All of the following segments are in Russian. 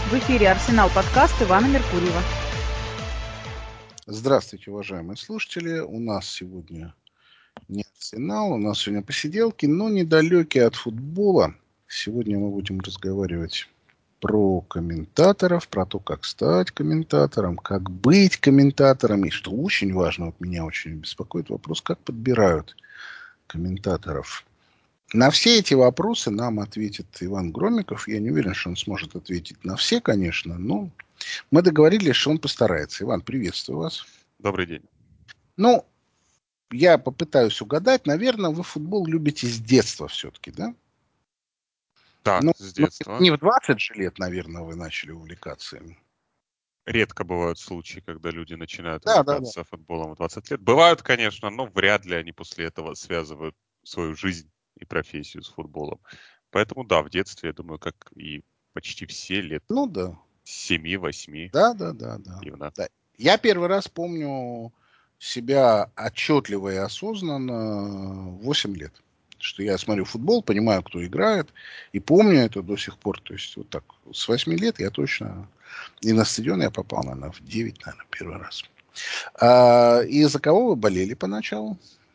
В эфире «Арсенал» подкаст Ивана Меркурьева. Здравствуйте, уважаемые слушатели. У нас сегодня не «Арсенал», у нас сегодня посиделки, но недалекие от футбола. Сегодня мы будем разговаривать про комментаторов, про то, как стать комментатором, как быть комментатором. И что очень важно, вот меня очень беспокоит вопрос, как подбирают комментаторов. На все эти вопросы нам ответит Иван Громиков. Я не уверен, что он сможет ответить на все, конечно, но мы договорились, что он постарается. Иван, приветствую вас. Добрый день. Ну, я попытаюсь угадать. Наверное, вы футбол любите с детства все-таки, да? Да, Ну, с детства. не в 20 же лет, наверное, вы начали увлекаться им. Редко бывают случаи, когда люди начинают Да. увлекаться футболом в 20 лет. Бывают, конечно, но вряд ли они после этого связывают свою жизнь и профессию с футболом. Поэтому да, в детстве, я думаю, как и почти все лет Ну да. 7-8 Да. активно. Да. Я первый раз помню себя отчетливо и осознанно 8 лет. Что я смотрю футбол, понимаю, кто играет, и помню это до сих пор. То есть вот так, с 8 лет я точно... И на стадион я попал, наверное, в 9, наверное, первый раз. И за кого вы болели поначалу?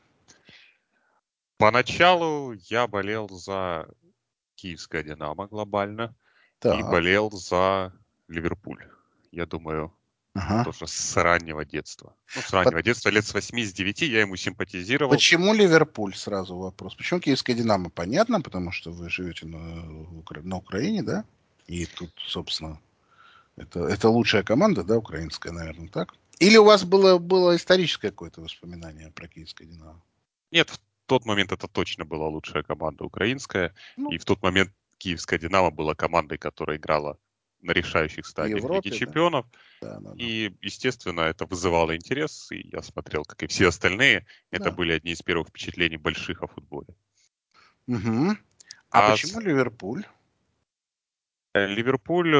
Поначалу я болел за киевское «Динамо» глобально и Так. болел за Ливерпуль. Я думаю, Ага. тоже с раннего детства. Ну, с раннего детства, лет с 8, с 9 я ему симпатизировал. Почему Ливерпуль? Сразу вопрос. Почему Киевская Динамо? Понятно, потому что вы живете на Украине, да? И тут, собственно, это лучшая команда, да, украинская, наверное, так? Или у вас было историческое какое-то воспоминание про Киевское Динамо? Нет, в тот момент это точно была лучшая команда украинская. Ну, И в тот момент киевская «Динамо» была командой, которая играла на решающих в стадиях Лиги Европе, да? чемпионов. Да. И, естественно, это вызывало интерес. И я смотрел, как и все остальные. Это Да. были одни из первых впечатлений больших о футболе. Угу. А А почему Ливерпуль? Ливерпуль,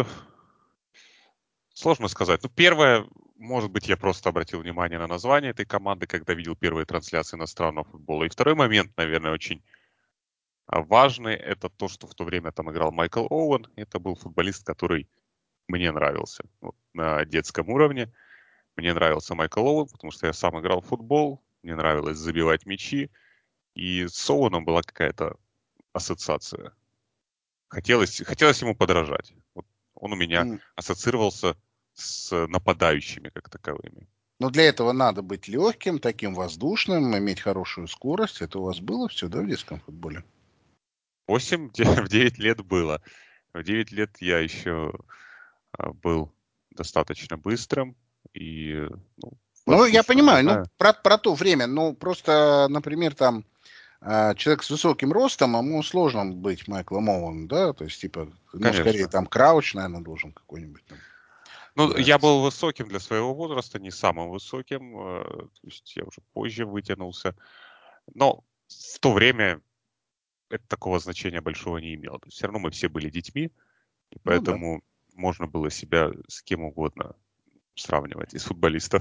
сложно сказать. Ну, первое, может быть, я просто обратил внимание на название этой команды, когда видел первые трансляции иностранного футбола. И второй момент, наверное, очень важный, это то, что в то время там играл Майкл Оуэн. Это был футболист, который мне нравился. Вот, на детском уровне мне нравился Майкл Оуэн, потому что я сам играл в футбол, мне нравилось забивать мячи, и с Оуэном была какая-то ассоциация. Хотелось ему подражать. Вот он у меня М. ассоциировался с нападающими как таковыми. Но для этого надо быть легким, таким воздушным, иметь хорошую скорость. Это у вас было все, да, в детском футболе? 8 в 9 лет было. В 9 лет я еще был достаточно быстрым и Ну, я воздушным, не понимаю, ну, знаю. про то время, ну, просто, например, там, человек с высоким ростом, ему сложно быть Майклом Оуэном, да, то есть, типа, ну, скорее, Конечно. там, Крауч, наверное, должен какой-нибудь там Ну, я брать. был высоким для своего возраста, не самым высоким, то есть я уже позже вытянулся. Но в то время это такого значения большого не имело. То есть все равно мы все были детьми, и Ну, да. поэтому можно было себя с кем угодно сравнивать из футболистов.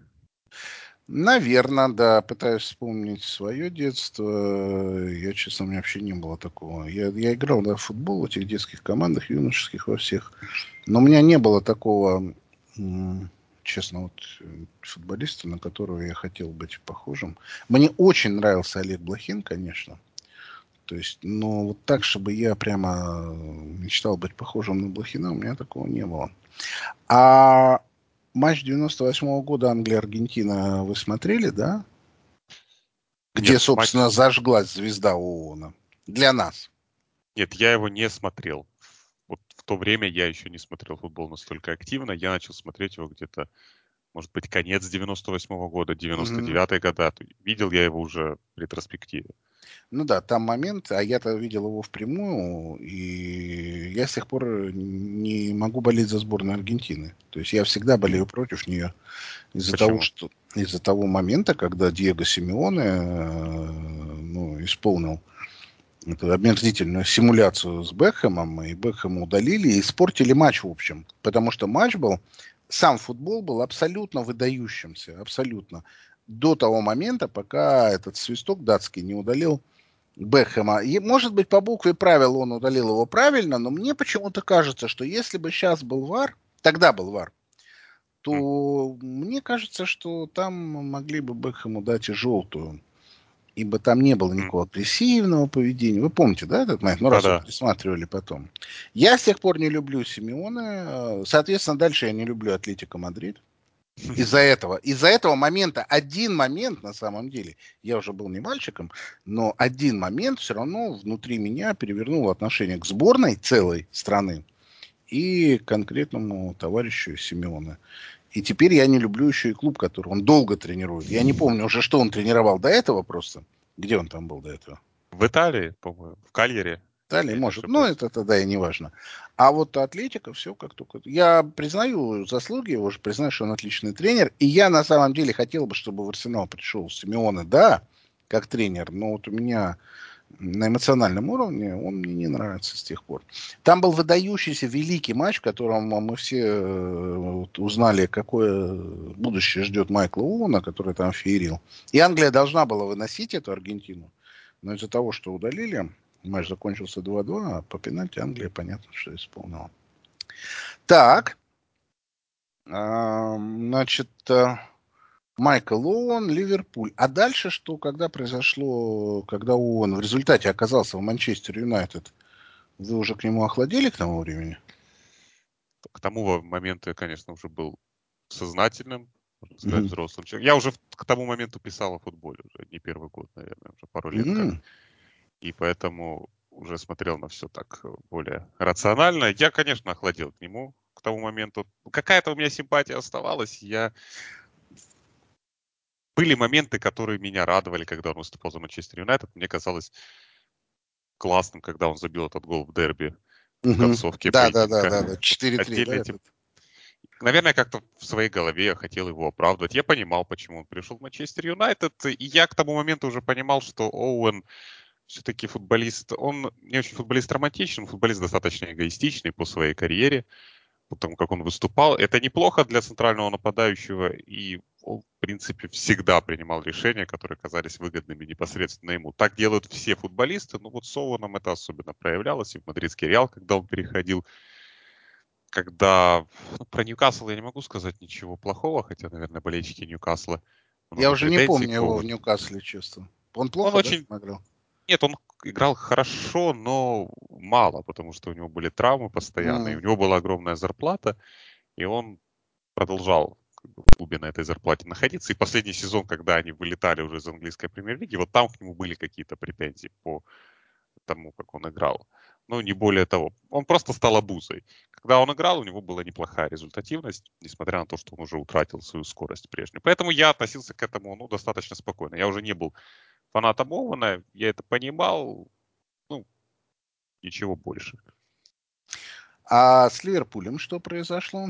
Наверное, да, пытаюсь вспомнить свое детство. Я, честно, у меня вообще не было такого. Я играл, да, в футбол в этих детских командах, юношеских во всех. Но у меня не было такого, честно, вот футболиста, на которого я хотел быть похожим. Мне очень нравился Олег Блохин, конечно. То есть, но вот так, чтобы я прямо мечтал быть похожим на Блохина, у меня такого не было. А матч 98-го года Англия-Аргентина вы смотрели, да? Где, Нет, собственно, зажглась звезда ООНа. Для нас. нет, я его не смотрел. Вот в то время я еще не смотрел футбол настолько активно. Я начал смотреть его где-то, может быть, конец 98-го года, Мгм. 99-е года. Видел я его уже в ретроспективе. Ну да, там момент, а я-то видел его впрямую, и я с тех пор не могу болеть за сборную Аргентины. То есть я всегда болею против нее Почему? из-за того момента, когда Диего Симеоне ну, исполнил эту омерзительную симуляцию с Бекхэмом, и Бекхэма удалили, и испортили матч в общем. Потому что матч был, сам футбол был абсолютно выдающимся, абсолютно. До того момента, пока этот свисток датский не удалил Бекхэма. И, может быть, по букве правил он удалил его правильно, но мне почему-то кажется, что если бы сейчас был ВАР, тогда был ВАР, то мне кажется, что там могли бы Бекхэму дать и желтую. Ибо там не было никакого агрессивного поведения. Вы помните, да, этот момент? Ну, раз вы Да-да. пересматривали потом. Я с тех пор не люблю Симеона. Соответственно, дальше я не люблю Атлетико Мадрид. Из-за этого. Из-за этого момента, один момент, на самом деле, я уже был не мальчиком, но один момент все равно внутри меня перевернул отношение к сборной целой страны и к конкретному товарищу Симеона. И теперь я не люблю еще и клуб, который он долго тренирует. Я не помню уже, что он тренировал до этого просто. Где он там был до этого? В Италии, по-моему, в Кальяре, Италии, я не может. Ну, ошибаюсь. это тогда и не важно. А вот Атлетика все как только... Я признаю заслуги его, уже признаю, что он отличный тренер. И я на самом деле хотел бы, чтобы в Арсенал пришел Симеоне, да, как тренер. Но вот у меня на эмоциональном уровне он мне не нравится с тех пор. Там был выдающийся великий матч, в котором мы все вот узнали, какое будущее ждет Майкла Оуэна, который там феерил. И Англия должна была выносить эту Аргентину. Но из-за того, что удалили, матч закончился 2-2, а по пенальти Англия, понятно, что исполнила. Так, значит, Майкл Оуэн, Ливерпуль. А дальше что, когда произошло, когда Оуэн в результате оказался в Манчестер Юнайтед? Вы уже к нему охладели к тому времени? К тому моменту я, конечно, уже был сознательным, можно сказать, Мгм. взрослым человеком. Я уже к тому моменту писал о футболе уже, не первый год, наверное, уже пару лет как. М. И поэтому уже смотрел на все так более рационально. Я, конечно, охладел к нему к тому моменту. Какая-то у меня симпатия оставалась. Были моменты, которые меня радовали, когда он выступал за Манчестер Юнайтед. Мне казалось классным, когда он забил этот гол в дерби в Мгм. концовке Да, да, да, поединка. да, да. Вот 4-3, да, отдельно эти. этот? Наверное, как-то в своей голове я хотел его оправдывать. Я понимал, почему он пришел в Манчестер Юнайтед. И я к тому моменту уже понимал, что Оуэн все-таки футболист. Он не очень футболист романтичный, футболист достаточно эгоистичный по своей карьере, по тому, как он выступал. Это неплохо для центрального нападающего. И он, в принципе, всегда принимал решения, которые казались выгодными непосредственно ему. Так делают все футболисты. Но вот с Оуэном это особенно проявлялось. И в мадридский Реал, когда он переходил. Когда про Ньюкасл я не могу сказать ничего плохого, хотя, наверное, болельщики Ньюкасла Я много уже не претензий помню к его в Оуэну. Ньюкасле, честно. Он Он плохо, да, очень... играл? Нет, он играл хорошо, но мало, потому что у него были травмы постоянные, у М. него была огромная зарплата, и он продолжал как бы, в клубе на этой зарплате находиться. И последний сезон, когда они вылетали уже из английской премьер-лиги, вот там к нему были какие-то претензии по тому, как он играл. Но не более того. Он просто стал обузой. Когда он играл, у него была неплохая результативность, несмотря на то, что он уже утратил свою скорость прежнюю. Поэтому я относился к этому достаточно спокойно. Я уже не был фанатом Оуэна, я это понимал, ну, ничего больше. А с Ливерпулем что произошло?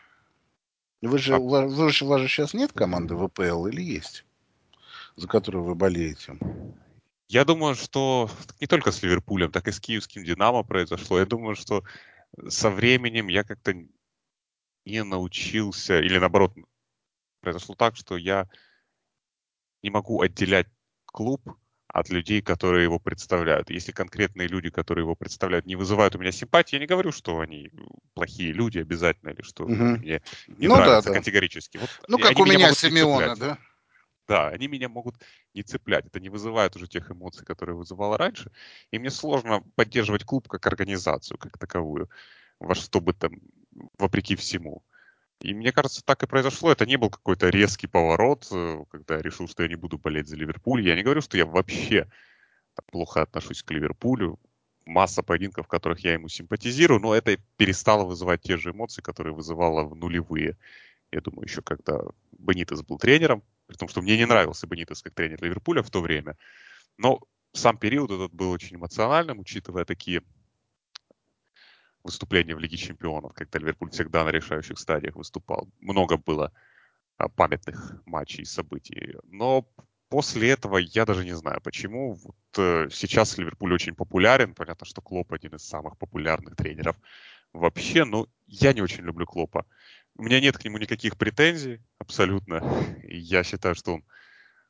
А У вас же сейчас нет команды ВПЛ или есть, за которую вы болеете? я думаю, что не только с Ливерпулем, так и с киевским «Динамо» произошло. Я думаю, что со временем я как-то не научился, или наоборот, произошло так, что я не могу отделять клуб от людей, которые его представляют. Если конкретные люди, которые его представляют, не вызывают у меня симпатии, я не говорю, что они плохие люди обязательно, или что они Мгм. мне не Ну да, нравятся да. категорически. Вот Ну, как они у меня меня могут не Симеона, цеплять. да? Да, они меня могут не цеплять. Это не вызывает уже тех эмоций, которые вызывало раньше. И мне сложно поддерживать клуб как организацию, как таковую, во что бы там, вопреки всему. И мне кажется, так и произошло. Это не был какой-то резкий поворот, когда я решил, что я не буду болеть за Ливерпуль. Я не говорю, что я вообще так плохо отношусь к Ливерпулю. Масса поединков, в которых я ему симпатизирую, но это перестало вызывать те же эмоции, которые вызывало в нулевые. Я думаю, еще когда Бенитес был тренером, при том, что мне не нравился Бенитес как тренер Ливерпуля в то время, но сам период этот был очень эмоциональным, учитывая такие выступления в Лиге Чемпионов, когда Ливерпуль всегда на решающих стадиях выступал. Много было памятных матчей и событий. Но после этого я даже не знаю, почему. Вот, сейчас Ливерпуль очень популярен. Понятно, что Клоп один из самых популярных тренеров вообще, но я не очень люблю Клопа. У меня нет к нему никаких претензий, абсолютно. И я считаю, что он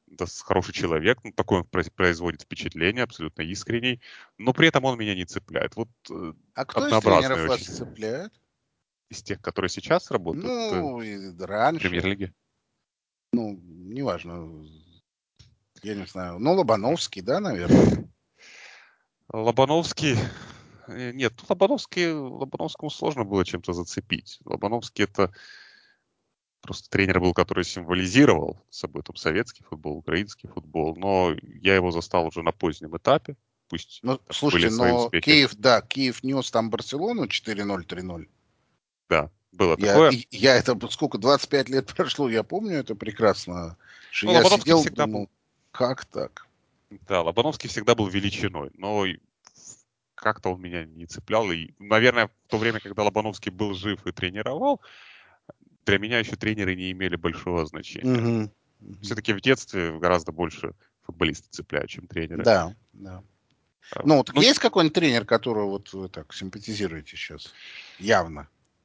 хороший человек, ну, такой он производит впечатление, абсолютно искренний, но при этом он меня не цепляет. Вот А кто из однообразный тренеров вас очень. цепляет? Из тех, которые сейчас работают Ну, в раньше, премьер-лиге. ну, неважно, я не знаю. Ну, Лобановский, да, наверное? Лобановский. Нет, Лобановскому сложно было чем-то зацепить. Лобановский это просто тренер был, который символизировал собой там советский футбол, украинский футбол, но я его застал уже на позднем этапе, пусть Ну, там были слушайте, свои но успехи. Киев, да, Киев нес там Барселону 4:0, 3:0. Да, было Я, такое. я это, сколько, 25 лет прошло, я помню это прекрасно. Что Ну, я Лобановский сидел, всегда был, думал, как так? да, Лобановский всегда был величиной, но как-то он меня не цеплял. И, наверное, в то время, когда Лобановский был жив и тренировал, для меня еще тренеры не имели большого значения. Мгм, мгм. Все-таки в детстве гораздо больше футболисты цепляют, чем тренеры. Да, да. Ну, так Ну, есть какой-нибудь тренер, которого вот вы так симпатизируете сейчас? Явно.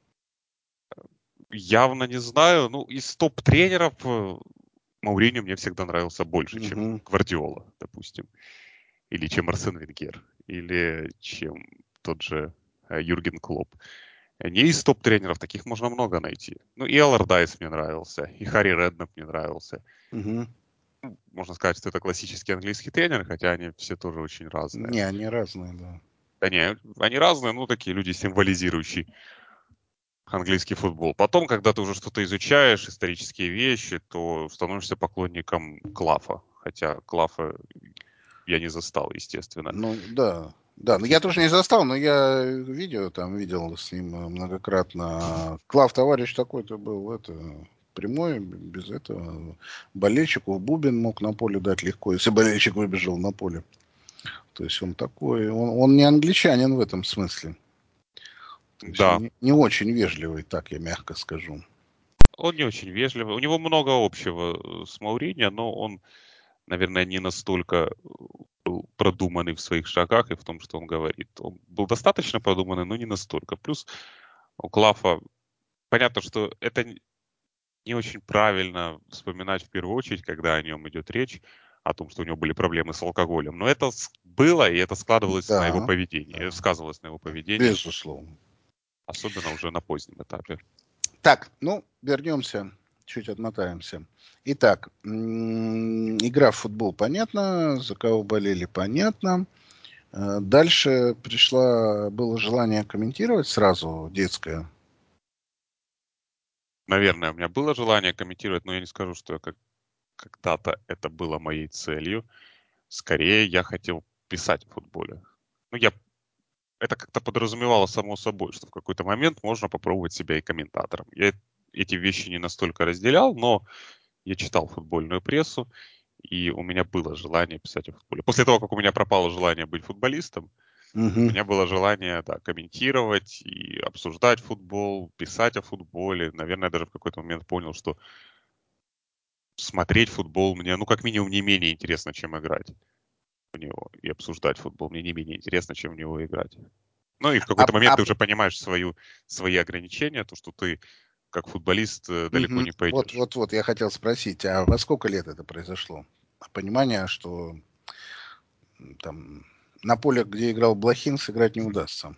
явно не знаю. Ну, из топ-тренеров Мауриньо мне всегда нравился больше, чем Мгм. Гвардиола, допустим. Или чем Арсен Венгер. Или чем тот же Юрген Клопп. Не из топ-тренеров, таких можно много найти. Ну, и Алlardyce мне нравился, и Харри Реднап мне нравился. Мгм. Можно сказать, что это классический английский тренер, хотя они все тоже очень разные. Не, они разные, да. Да не, они разные, ну, такие люди, символизирующие английский футбол. Потом, когда ты уже что-то изучаешь, исторические вещи, то становишься поклонником Клафа. Хотя Клафа я не застал, естественно. Ну, да. Да, ну я тоже не застал, но я видео там видел с ним многократно. Клав товарищ такой-то был, это прямой, без этого. Болельщику бубен мог на поле дать легко, если болельщик выбежал на поле. То есть он такой, он не англичанин в этом смысле. То есть он Да, не очень вежливый, так я мягко скажу. он не очень вежливый. У него много общего с Мауриньо, но он, наверное, не настолько был продуманный в своих шагах и в том, что он говорит. Он был достаточно продуманный, но не настолько. Плюс у Клафа понятно, что это не очень правильно вспоминать в первую очередь, когда о нем идет речь, о том, что у него были проблемы с алкоголем. Но это было, и это складывалось на его Да, поведении, да, сказывалось на его поведении, безусловно. особенно уже на позднем этапе. Так, ну, вернемся, чуть отмотаемся. Итак, игра в футбол понятно, за кого болели понятно. Дальше было желание комментировать сразу детское. Наверное, у меня было желание комментировать, но я не скажу, что когда-то это было моей целью. Скорее, я хотел писать в футболе. Ну, это как-то подразумевало само собой, что в какой-то момент можно попробовать себя и комментатором. Я эти вещи не настолько разделял, но я читал футбольную прессу, и у меня было желание писать о футболе. После того, как у меня пропало желание быть футболистом, у Мгм. меня было желание, да, комментировать и обсуждать футбол, писать о футболе. Наверное, я даже в какой-то момент понял, что смотреть футбол мне, ну, как минимум, не менее интересно, чем играть в него. И обсуждать футбол мне не менее интересно, чем в него играть. Ну и в А, какой-то момент а, ты уже понимаешь свои ограничения, то, что ты как футболист далеко мгм. не Вот, пойдешь. вот, вот, я хотел спросить, а во сколько лет это произошло? Понимание, что там на поле, где играл Блохин, сыграть не удастся.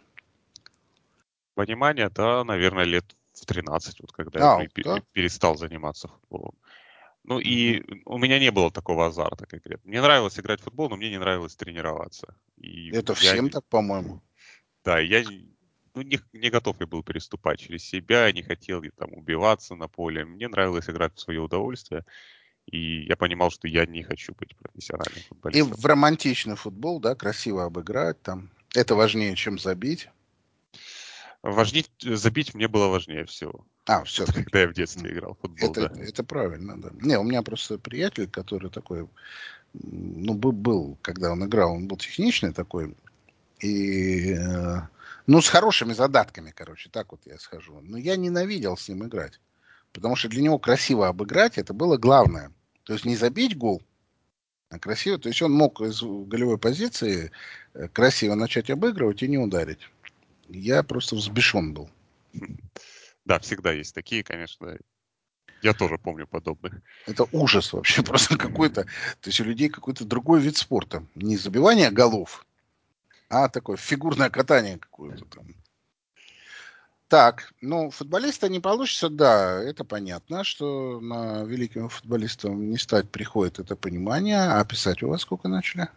Понимание, да, наверное, лет в 13, вот когда я уже и Да? перестал заниматься футболом. Ну Мгм. и у меня не было такого азарта конкретно. Мне нравилось играть в футбол, но мне не нравилось тренироваться. И Это я, всем так, по-моему. да, я ну, не готов я был переступать через себя, не хотел я там убиваться на поле. Мне нравилось играть в свое удовольствие. И я понимал, что я не хочу быть профессиональным И футболистом. в романтичный футбол, да, красиво обыграть там. Это важнее, чем забить. Важнее, забить мне было важнее всего. А, Вот все-таки. когда я в детстве играл в футбол, Это, да. это правильно, да. Не, у меня просто приятель, который такой, ну, был, когда он играл, он был техничный такой, и, ну, с хорошими задатками, короче, так вот я схожу. Но я ненавидел с ним играть, потому что для него красиво обыграть, это было главное. То есть не забить гол, а красиво. То есть он мог из голевой позиции красиво начать обыгрывать и не ударить. Я просто взбешен был. Да, всегда есть такие, конечно. Я тоже помню подобных. Это ужас вообще просто какой-то. То есть у людей какой-то другой вид спорта. Не забивание голов, а такое фигурное катание какое-то там. Так, ну, футболиста не получится, да, это понятно, что на великим футболистом не стать приходит это понимание. А писать у вас сколько начали?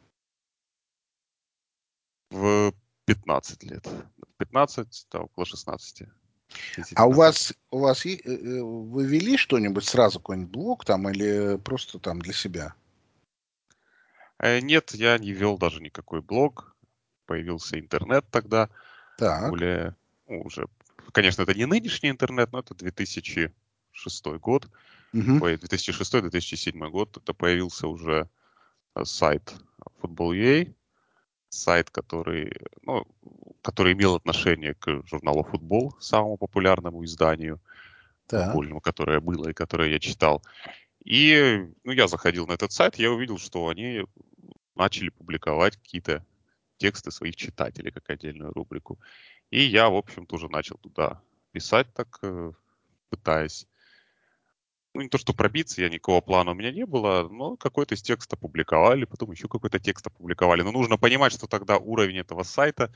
В 15 лет. 15, да, около 16. А Приблизительно так. вы вели что-нибудь сразу, какой-нибудь блог там или просто там для себя? Нет, я не вел даже никакой блог. Появился интернет тогда, Так. более, ну, уже, конечно, это не нынешний интернет, но это 2006 год. Мгм. Ой, 2006-2007 год. Это появился уже сайт Football.ua, сайт, ну, который имел отношение к журналу «Футбол», самому популярному изданию Так. футбольному, которое было и которое я читал. И ну, я заходил на этот сайт, я увидел, что они начали публиковать какие-то тексты своих читателей, как отдельную рубрику. И я, в общем, тоже начал туда писать так, пытаясь. Ну, не то, что пробиться, я никакого плана у меня не было, но какой-то из текста опубликовали, потом еще какой-то текст опубликовали. Но нужно понимать, что тогда уровень этого сайта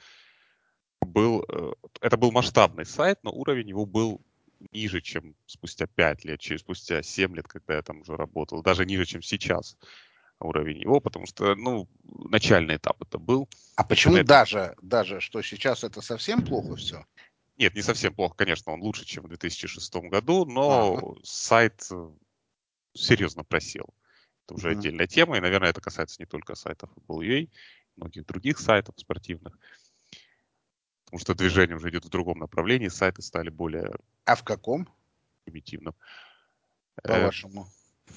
это был масштабный сайт, но уровень его был ниже, чем спустя 5 лет, через спустя 7 лет, когда я там уже работал, даже ниже, чем сейчас уровень его, потому что, ну, начальный этап это был. А почему Интернет не... даже, что сейчас это совсем плохо все? Нет, не совсем плохо, конечно, он лучше, чем в 2006 году, Ага. но сайт серьезно просел. Это уже Мгм. отдельная тема, и, наверное, это касается не только сайта Football.ua, многих других сайтов спортивных, потому что движение уже идет в другом направлении, сайты стали более А в каком, примитивным. Э, по-вашему?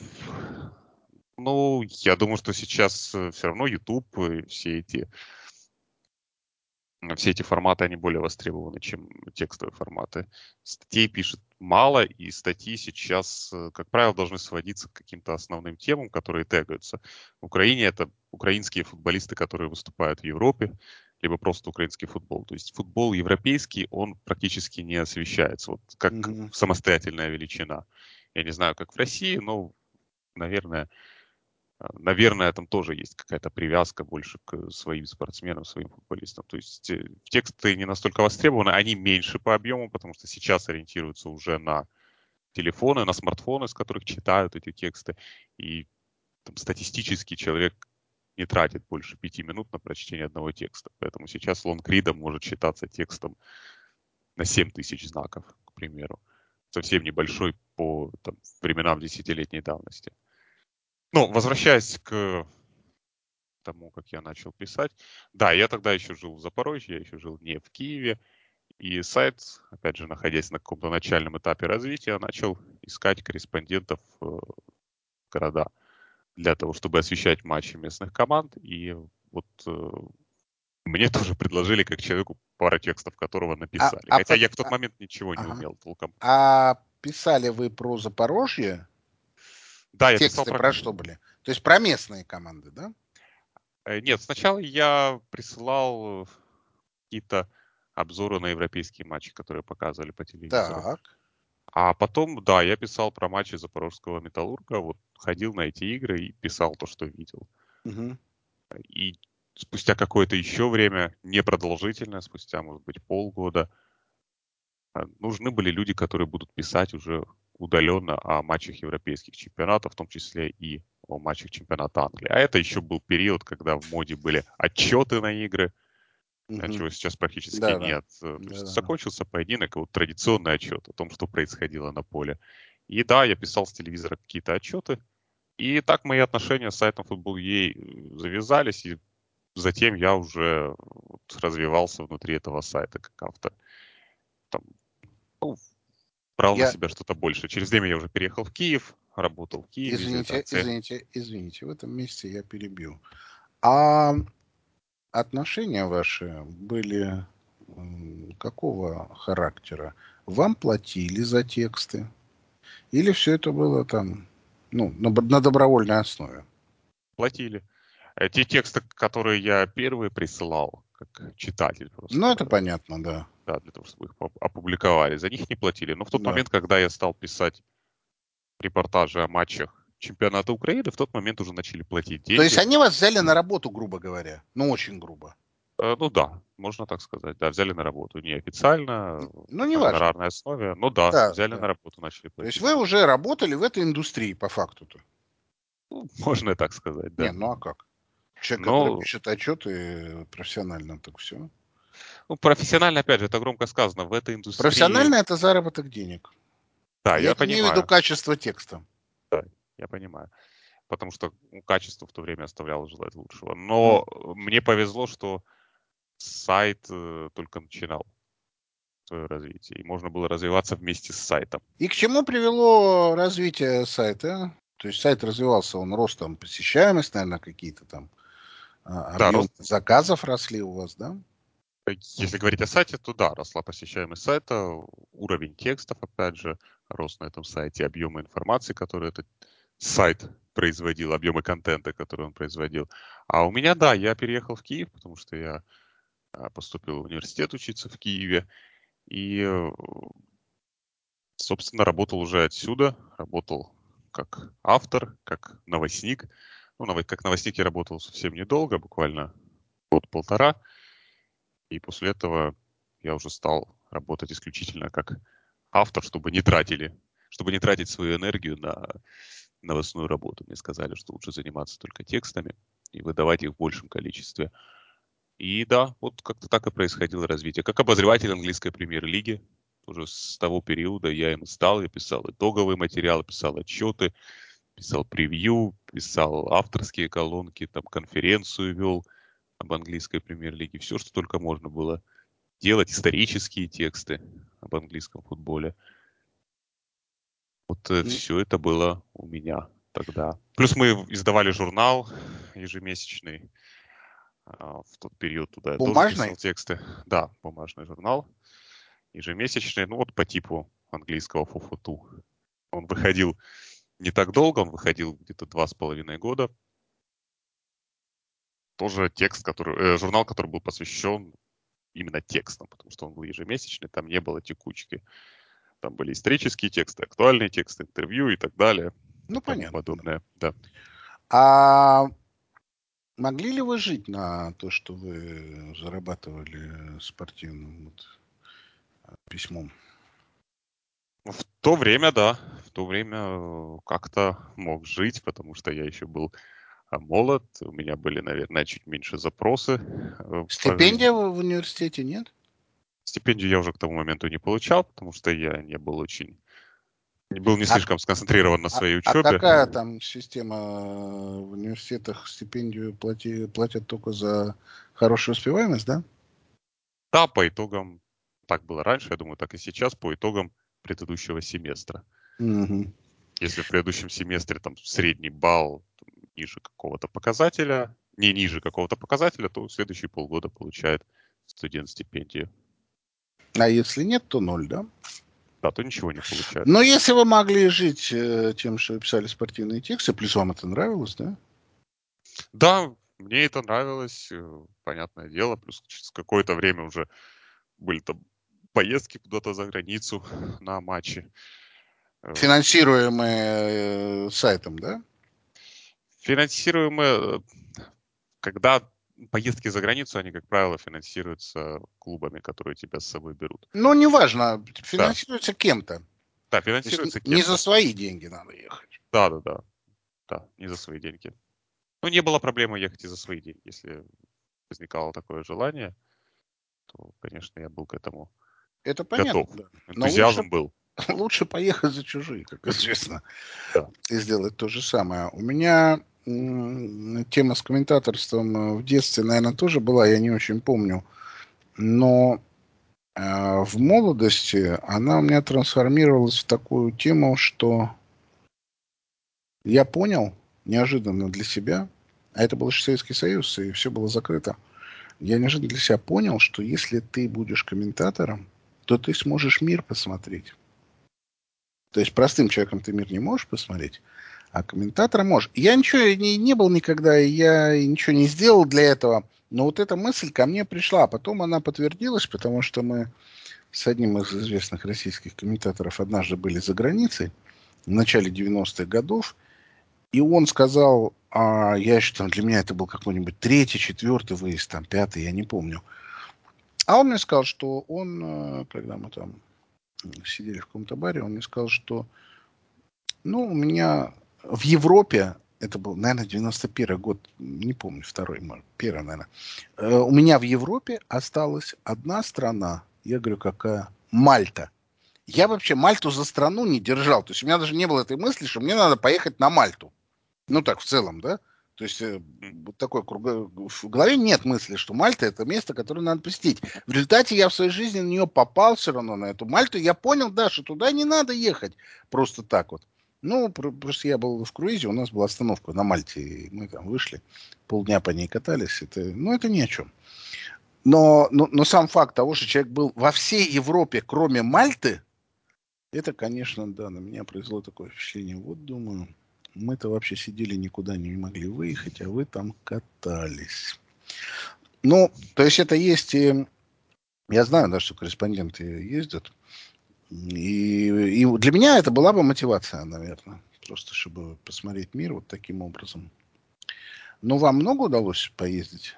Ну, я думаю, что сейчас все равно YouTube и все эти форматы, они более востребованы, чем текстовые форматы. Статей пишет мало, и статьи сейчас, как правило, должны сводиться к каким-то основным темам, которые тегаются. В Украине это украинские футболисты, которые выступают в Европе, либо просто украинский футбол. То есть футбол европейский, он практически не освещается, вот как Мгм. самостоятельная величина. Я не знаю, как в России, но, наверное, там тоже есть какая-то привязка больше к своим спортсменам, своим футболистам. То есть тексты не настолько востребованы, они меньше по объему, потому что сейчас ориентируются уже на телефоны, на смартфоны, с которых читают эти тексты. И там, статистически человек не тратит больше 5 минут на прочтение одного текста. Поэтому сейчас лонгридом может считаться текстом на 7 000 знаков, к примеру. Совсем небольшой по там, временам десятилетней давности. Ну, возвращаясь к тому, как я начал писать. Да, я тогда еще жил в Запорожье, я еще жил не в Киеве. И сайт, опять же, находясь на каком-то начальном этапе развития, начал искать корреспондентов в города для того, чтобы освещать матчи местных команд. И вот мне тоже предложили, как человеку, пару текстов которого А, написали. а, Хотя под- я в тот а- момент ничего не ага. умел толком. А писали вы про Запорожье? Да, я писал Тексты про... про что были? То есть про местные команды, да? Нет, сначала я присылал какие-то обзоры на европейские матчи, которые показывали по телевизору. Так. А потом, да, я писал про матчи Запорожского Металлурга, вот ходил на эти игры и писал то, что видел. Мгм. И спустя какое-то еще время, непродолжительное, спустя, может быть, полгода, нужны были люди, которые будут писать уже удаленно о матчах европейских чемпионатов, в том числе и о матчах чемпионата Англии. А это еще был период, когда в моде были отчеты на игры, Мгм. чего сейчас практически Да, да. нет. То Да, есть да, да. закончился поединок, и вот традиционный отчет о том, что происходило на поле. И да, я писал с телевизора какие-то отчеты. И так мои отношения с сайтом Football.ua завязались, и затем я уже вот развивался внутри этого сайта как автор. Там, ну, брал на Я, себя что-то больше. Через время я уже переехал в Киев, работал в Киеве из редакции. извините, в этом месте я перебью. А отношения ваши были какого характера? Вам платили за тексты? Или все это было там, ну, на добровольной основе? Платили. Те тексты, которые я первые присылал, как читатель Ну, просто, это понятно, да. да, для того, чтобы их опубликовали. За них не платили. Но в тот Да. момент, когда я стал писать репортажи о матчах чемпионата Украины, в тот момент уже начали платить То есть деньги. они вас взяли на работу, грубо говоря. Ну, очень грубо. Ну да, можно так сказать. Да, взяли на работу. Неофициально, Ну, на неважно. гонорарной основе. Ну да, Да, взяли на да. работу, начали То есть платить. вы уже работали в этой индустрии по факту-то. Ну, можно и так сказать, Не, да. ну а как? Человек, который Но, пишет отчеты профессионально, так все. ну, профессионально, опять же, это громко сказано, в этой индустрии, Профессионально это заработок денег. да, Я я не имею в виду понимаю, качество текста. да, я понимаю. Потому что качество в то время оставляло желать лучшего. М. Но мне повезло, что сайт только начинал свое развитие, и можно было развиваться вместе с сайтом. И к чему привело развитие сайта? То есть сайт развивался, он рос там посещаемость, наверное, какие-то там Да, объемы заказов росли у вас, да? если говорить о сайте, то да, росла посещаемость сайта, уровень текстов, опять же, рос на этом сайте, объемы информации, которые этот сайт производил, объемы контента, который он производил. А у меня, да, я переехал в Киев, потому что я поступил в университет учиться в Киеве, и, собственно, работал уже отсюда, работал как автор, как новостник. Ну, как новостник я работал совсем недолго, буквально год-полтора, и после этого я уже стал работать исключительно как автор, чтобы не тратить свою энергию на новостную работу. Мне сказали, что лучше заниматься только текстами и выдавать их в большем количестве. И да, вот как-то так и происходило развитие. Как обозреватель английской премьер-лиги, уже с того периода я им стал, я писал итоговые материалы, писал отчеты, писал превью, писал авторские колонки, там конференцию вел об английской премьер-лиге, все, что только можно было делать, исторические тексты об английском футболе. Вот М. все это было у меня тогда. Плюс мы издавали журнал ежемесячный. В тот период туда я тоже Бумажный? писал тексты. Да, бумажный журнал ежемесячный, ну вот по типу английского фуфуту. Он выходил не так долго, он выходил где-то 2,5 года. Тоже журнал, который был посвящен именно текстам, потому что он был ежемесячный, там не было текучки. Там были исторические тексты, актуальные тексты, интервью и так далее Ну, и тому понятно. Да. подобное. Да. А могли ли вы жить на то, что вы зарабатывали спортивным письмом? В то время, да, в то время как-то мог жить, потому что я еще был молод, у меня были, наверное, чуть меньше запросы по жизни. Стипендия в университете нет? Стипендию я уже к тому моменту не получал, потому что я был не А, слишком сконцентрирован на своей а учебе. какая там система в университетах? Стипендию платят только за хорошую успеваемость, да? Да, по итогам, так было раньше, я думаю, так и сейчас, по итогам предыдущего семестра. Мгм. Если в предыдущем семестре там средний балл ниже какого-то показателя, не ниже какого-то показателя, то в следующие полгода получает студент стипендию. А если нет, то ноль, да? Да, то ничего не получает. Но если вы могли жить тем, что вы писали спортивные тексты, плюс вам это нравилось, да? Да, мне это нравилось, понятное дело. Плюс через какое-то время уже были там поездки куда-то за границу на матчи. Э, Финансируемые сайтом, да? Финансируемые, когда поездки за границу, они, как правило, финансируются клубами, которые тебя с собой берут. Ну, неважно, Да, финансируется кем-то. То да, есть финансируется не за кем-то. свои деньги надо ехать. Да, да, да, да, не за свои деньги. Ну, не было проблемы ехать и за свои деньги. Если возникало такое желание, то, конечно, я был к этому Это понятно, готов. да. Но лучше, Энтузиазм был. лучше поехать за чужие, как известно, Да. и сделать то же самое. У меня тема с комментаторством в детстве, наверное, тоже была, я не очень помню. Но в молодости она у меня трансформировалась в такую тему, что я понял неожиданно для себя, а это был еще Советский Союз, и все было закрыто, я неожиданно для себя понял, что если ты будешь комментатором, то ты сможешь мир посмотреть. То есть простым человеком ты мир не можешь посмотреть, а комментатором можешь. Я ничего не был никогда, я ничего не сделал для этого, но вот эта мысль ко мне пришла, а потом она подтвердилась, потому что мы с одним из известных российских комментаторов однажды были за границей, в начале 90-х годов. И он сказал, я считаю, для меня это был какой-нибудь третий, четвертый выезд, там, пятый, я не помню. А он мне сказал, что он, когда мы там сидели в каком-то баре, он мне сказал, что, у меня в Европе, это был, наверное, 91 год, не помню, второй, первый, наверное. У меня в Европе осталась одна страна, я говорю, какая? Мальта. Я вообще Мальту за страну не держал. То есть у меня даже не было этой мысли, что мне надо поехать на Мальту. Ну, так, в целом, да? То есть вот такой в голове нет мысли, что Мальта это место, которое надо посетить. В результате я в своей жизни на нее попал все равно, на эту Мальту. Я понял, да, что туда не надо ехать просто так вот. Просто я был в круизе, у нас была остановка на Мальте, и мы там вышли, полдня по ней катались. Это ни о чем. Но сам факт того, что человек был во всей Европе, кроме Мальты, это, конечно, да, на меня произвело такое впечатление. Вот, думаю, мы-то вообще сидели, никуда не могли выехать, а вы там катались. То есть это есть и... Я знаю, да, что корреспонденты ездят. И для меня это была бы мотивация, наверное. Просто чтобы посмотреть мир вот таким образом. Но вам много удалось поездить?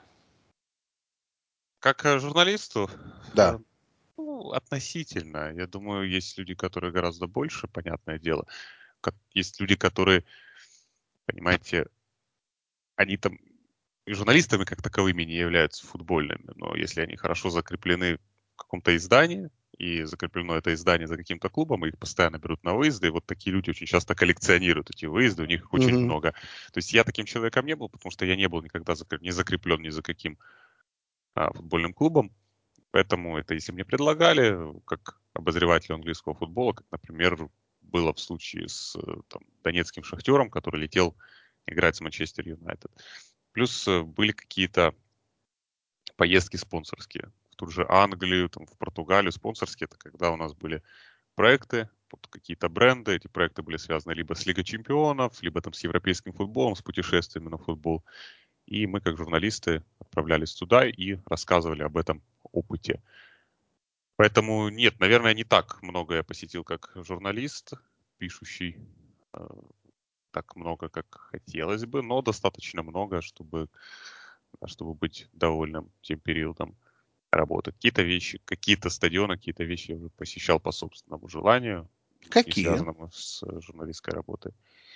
Как журналисту, Да. относительно. Я думаю, есть люди, которые гораздо больше, понятное дело. Есть люди, которые, понимаете, они там и журналистами как таковыми не являются футбольными, но если они хорошо закреплены в каком-то издании, и закреплено это издание за каким-то клубом, и их постоянно берут на выезды, и вот такие люди очень часто коллекционируют эти выезды, у них их очень Мгм. много. То есть я таким человеком не был, потому что я не был никогда не закреплен ни за каким футбольным клубом, поэтому это если мне предлагали, как обозревателю английского футбола, как, например, было в случае с донецким «Шахтером», который летел играть с Манчестер Юнайтед. Плюс были какие-то поездки спонсорские. В ту же Англию, там, в Португалию спонсорские. Это когда у нас были проекты, вот какие-то бренды. Эти проекты были связаны либо с Лигой чемпионов, либо там с европейским футболом, с путешествиями на футбол. И мы, как журналисты, отправлялись туда и рассказывали об этом опыте. Поэтому нет, наверное, не так много я посетил, как журналист, пишущий так много, как хотелось бы, но достаточно много, чтобы быть довольным тем периодом работы. Какие-то вещи, какие-то стадионы, какие-то вещи я уже посещал по собственному желанию, не Какие? связанному с журналистской работой.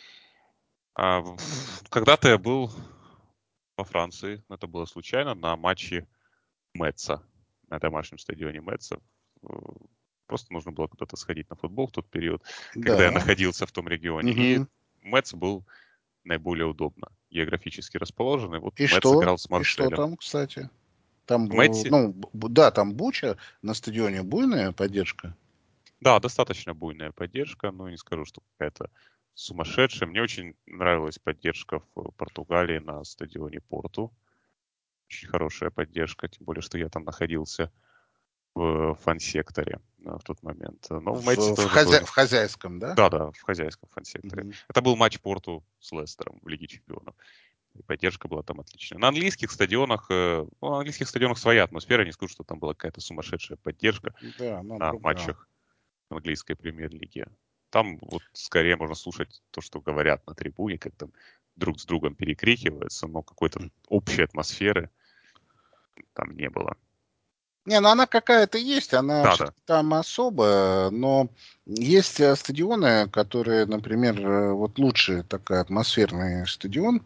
Когда-то я был во Франции, это было случайно, на матче Метца, на домашнем стадионе Метца. Э, Просто нужно было куда-то сходить на футбол в тот период, когда я Да. находился в том регионе. И Мгм. Метц был наиболее удобно географически расположенный. Вот И Метц что? играл с И что Марселем. там, кстати? Там, В Метсе, да, там Буча на стадионе буйная поддержка. да, достаточно буйная поддержка, но не скажу, что какая-то сумасшедшая. Мне очень нравилась поддержка в Португалии на стадионе Порту. Очень хорошая поддержка, тем более, что я там находился в фан-секторе в тот момент. Но в Метсе тоже В были. хозяйском, да? Да, в хозяйском фан-секторе. Мгм. Это был матч Порту с Лестером в Лиге чемпионов. И поддержка была там отличная. На английских стадионах своя атмосфера. Не скажу, что там была какая-то сумасшедшая поддержка Да, она на другая. матчах английской премьер-лиги. Там вот скорее можно слушать то, что говорят на трибуне, как там друг с другом перекрикиваются, но какой-то общей атмосферы там не было. Не, ну она какая-то есть, она Да, да. все-таки там особая, но есть стадионы, которые, например, вот лучший такой атмосферный стадион,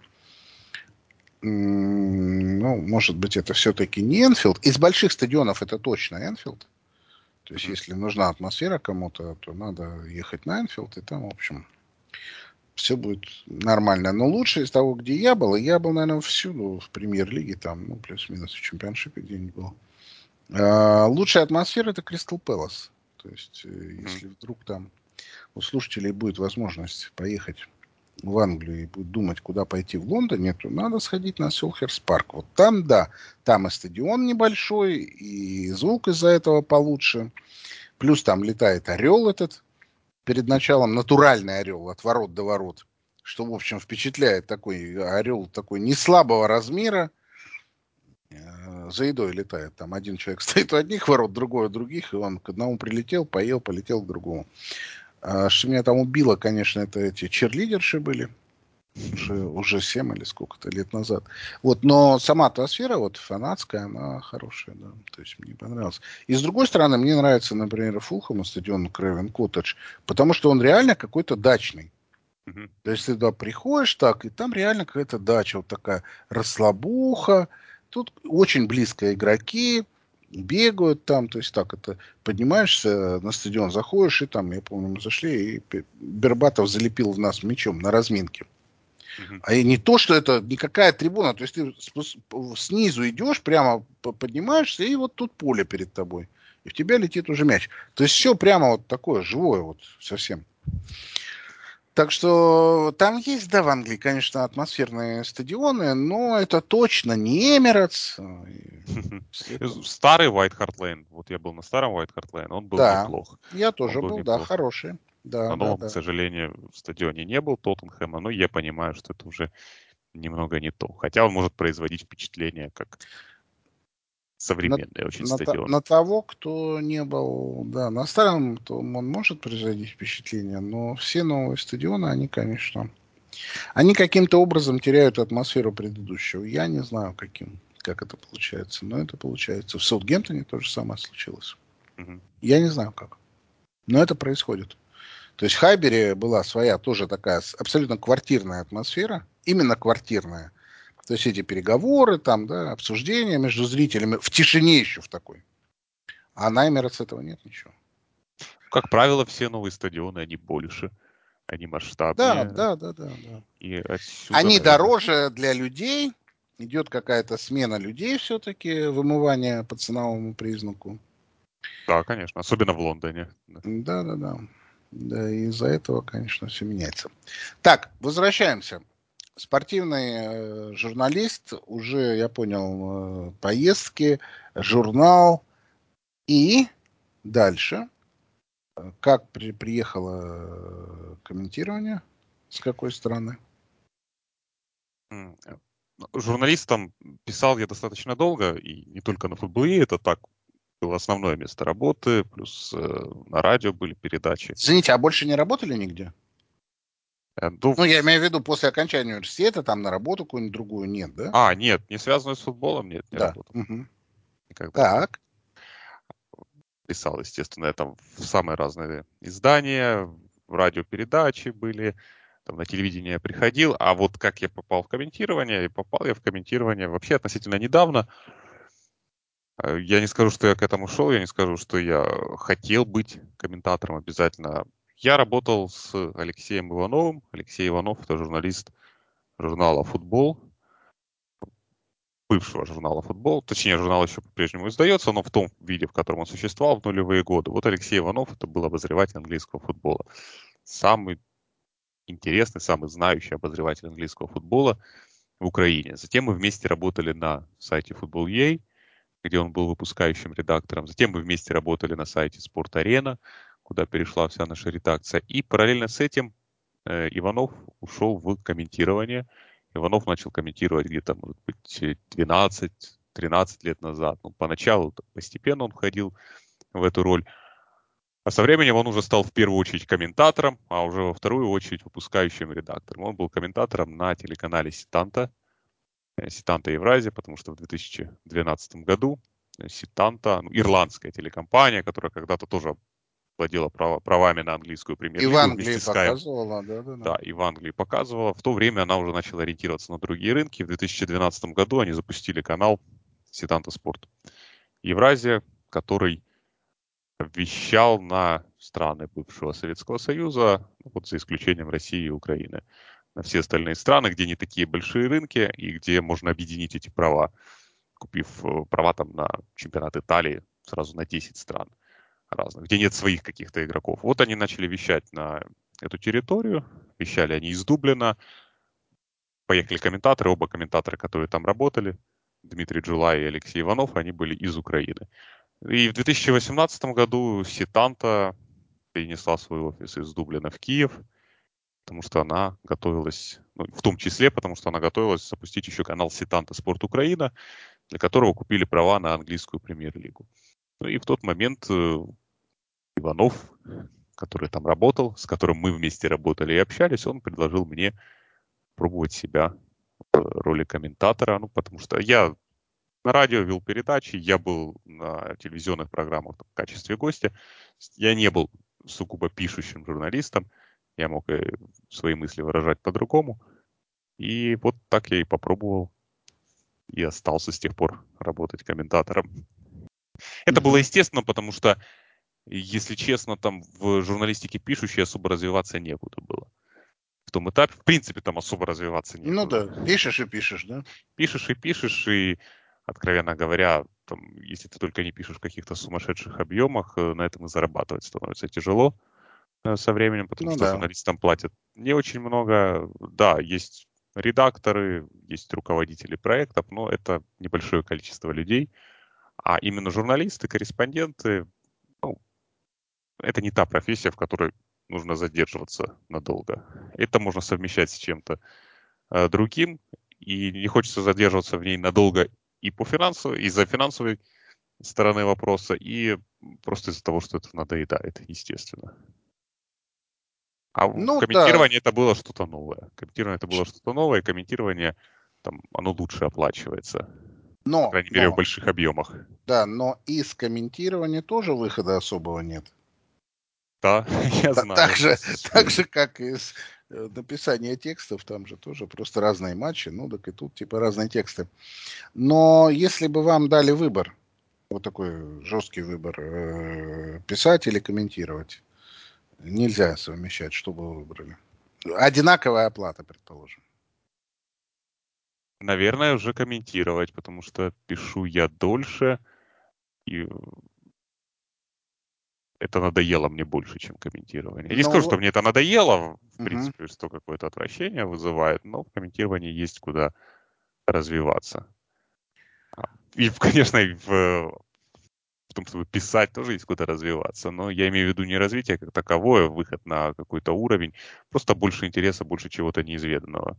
может быть, это все-таки не Энфилд. Из больших стадионов это точно Энфилд. То есть, Мгм. если нужна атмосфера кому-то, то надо ехать на Энфилд, и там, в общем, все будет нормально. Но лучше из того, где я был, наверное, всюду в премьер-лиге, там, плюс-минус в чемпионшипе где-нибудь был. Лучшая атмосфера это Кристал Пэлас. То есть, Мгм. если вдруг там у слушателей будет возможность поехать в Англию и будет думать, куда пойти в Лондоне, то надо сходить на Селхерст Парк. Вот там, да, там и стадион небольшой, и звук из-за этого получше. Плюс там летает орел этот перед началом, натуральный орел от ворот до ворот, что, в общем, впечатляет. Такой орел такой не слабого размера, за едой летает. Там один человек стоит у одних ворот, другой у других, и он к одному прилетел, поел, полетел к другому. Что меня там убило, конечно, это эти черлидерши были. Уже 7 или сколько-то лет назад. Вот, но сама атмосфера вот фанатская, она хорошая, да. То есть мне понравилось. И с другой стороны, мне нравится, например, Фулхэма стадион Крэвен Коттедж, потому что он реально какой-то дачный. Мгм. То есть ты туда приходишь так, и там реально какая-то дача, вот такая расслабуха. Тут очень близко игроки бегают там, то есть так это поднимаешься на стадион, заходишь, и там, я помню, мы зашли, и Бербатов залепил в нас мячом на разминке. Мгм. А и не то, что это никакая трибуна, то есть ты снизу идешь, прямо поднимаешься, и вот тут поле перед тобой. И в тебя летит уже мяч. То есть все прямо вот такое, живое вот совсем. Так что там есть, да, в Англии, конечно, атмосферные стадионы, но это точно не Эмиратс. Старый White Hart Lane, вот я был на старом White Hart Lane, он был Да, неплох. я Он тоже был был, да, неплох. хороший. Да, На да, новом, к да. сожалению, стадионе не был Тоттенхэма, но я понимаю, что это уже немного не то. Хотя он может производить впечатление как На, современный очень стадион. на того, кто не был, да, на старом, то он может производить впечатление, но все новые стадионы, они, конечно, они каким-то образом теряют атмосферу предыдущего. Я не знаю, как это получается, но это получается. В Саутгемптоне то же самое случилось. Мгм. Я не знаю, как. Но это происходит. То есть в Хайбере была своя тоже такая абсолютно квартирная атмосфера. Именно квартирная. То есть эти переговоры, там, да, обсуждения между зрителями в тишине еще в такой. А на Эмиратс этого нет ничего. Как правило, все новые стадионы, они больше, они Да, масштабнее. да, да, да, да. И отсюда, Они наверное, дороже для людей. Идет какая-то смена людей все-таки, вымывание по ценовому признаку. да, конечно, особенно в Лондоне. Да. Да, да, да. Да, и из-за этого, конечно, все меняется. Так, возвращаемся. Спортивный журналист, уже, я понял, поездки, журнал и дальше. Как приехало комментирование? С какой страны? М, э, Журналистом писал я достаточно долго, и не только на футболе, это так было основное место работы, плюс на радио были передачи. Извините, а больше не работали нигде? Ну, Ну, я имею в виду, после окончания университета, там на работу какую-нибудь другую нет, да? нет, не связанную с футболом, нет, не Да. работал. Мгм. Никогда не Так. писал, естественно, я там в самые разные издания, в радиопередачи были, там на телевидение я приходил, а вот как я попал в комментирование, и попал я в комментирование вообще относительно недавно. Я не скажу, что я к этому шел, я не скажу, что я хотел быть комментатором обязательно. Я работал с Алексеем Ивановым. Алексей Иванов — это журналист журнала «Футбол», бывшего журнала «Футбол». Точнее, журнал еще по-прежнему издается, но в том виде, в котором он существовал в нулевые годы. Вот Алексей Иванов — это был обозреватель английского футбола. Самый интересный, самый знающий обозреватель английского футбола в Украине. Затем мы вместе работали на сайте Football.ua, где он был выпускающим редактором. Затем мы вместе работали на сайте Спорт-Арена, куда перешла вся наша редакция. И параллельно с этим Иванов ушел в комментирование. Иванов начал комментировать где-то, может быть, 12-13 лет назад. Ну, поначалу постепенно он входил в эту роль. А со временем он уже стал в первую очередь комментатором, а уже во вторую очередь выпускающим редактором. Он был комментатором на телеканале Ситанта, Ситанта Евразия, потому что в 2012 году Ситанта, ну, ирландская телекомпания, которая когда-то тоже владела правами на английскую И в премьер-лигу Англии вместе с Sky. показывала, да, да, да. Да, и в Англии показывала. В то время она уже начала ориентироваться на другие рынки. В 2012 году они запустили канал Ситанта Спорт Евразия, который вещал на страны бывшего Советского Союза, ну, вот за исключением России и Украины. На все остальные страны, где не такие большие рынки и где можно объединить эти права, купив права там на чемпионат Италии сразу на 10 стран разных, где нет своих каких-то игроков. Вот они начали вещать на эту территорию, вещали они из Дублина, поехали комментаторы, оба комментатора, которые там работали, Дмитрий Джулай и Алексей Иванов, они были из Украины. И в 2018 году Ситанта перенесла свой офис из Дублина в Киев, потому что она готовилась, ну, в том числе, потому что она готовилась запустить еще канал Ситанта Спорт Украина, для которого купили права на английскую премьер-лигу. Ну и в тот момент Иванов, который там работал, с которым мы вместе работали и общались, он предложил мне пробовать себя в роли комментатора, ну, потому что я на радио вел передачи, я был на телевизионных программах в качестве гостя. Я не был сугубо пишущим журналистом, я мог свои мысли выражать по-другому. И вот так я и попробовал, и остался с тех пор работать комментатором. Это было естественно, потому что, если честно, там в журналистике пишущей особо развиваться некуда было. В том этапе, в принципе, там особо развиваться Ну некуда. да, пишешь и пишешь, да? Пишешь, и, откровенно говоря, там, если ты только не пишешь в каких-то сумасшедших объемах, на этом и зарабатывать становится тяжело со временем, потому Ну что да. журналистам платят не очень много. Да, есть редакторы, есть руководители проектов, но это небольшое количество людей. А именно журналисты, корреспонденты, ну, это не та профессия, в которой нужно задерживаться надолго. Это можно совмещать с чем-то другим, и не хочется задерживаться в ней надолго и по финансовой, из-за финансовой стороны вопроса, и просто из-за того, что это надоедает, естественно. А в Ну да. комментировании это было что-то новое. Комментирование это было что-то новое, и комментирование там, оно лучше оплачивается. По Но, крайней мере, в но, больших объемах. да, но из комментирования тоже выхода особого нет. Да, я Так знаю. же, так же, как и из написания текстов, там же тоже просто разные матчи, ну так и тут типа разные тексты. Но если бы вам дали выбор, вот такой жесткий выбор, писать или комментировать, нельзя совмещать, что бы вы выбрали? Одинаковая оплата, предположим. Наверное, уже комментировать, потому что пишу я дольше, и это надоело мне больше, чем комментирование. Я не скажу, Ну, что мне это надоело, в мгм. принципе, что какое-то отвращение вызывает, но в комментировании есть куда развиваться. И, конечно, и в том, чтобы писать, тоже есть куда развиваться. Но я имею в виду не развитие как таковое, выход на какой-то уровень, просто больше интереса, больше чего-то неизведанного.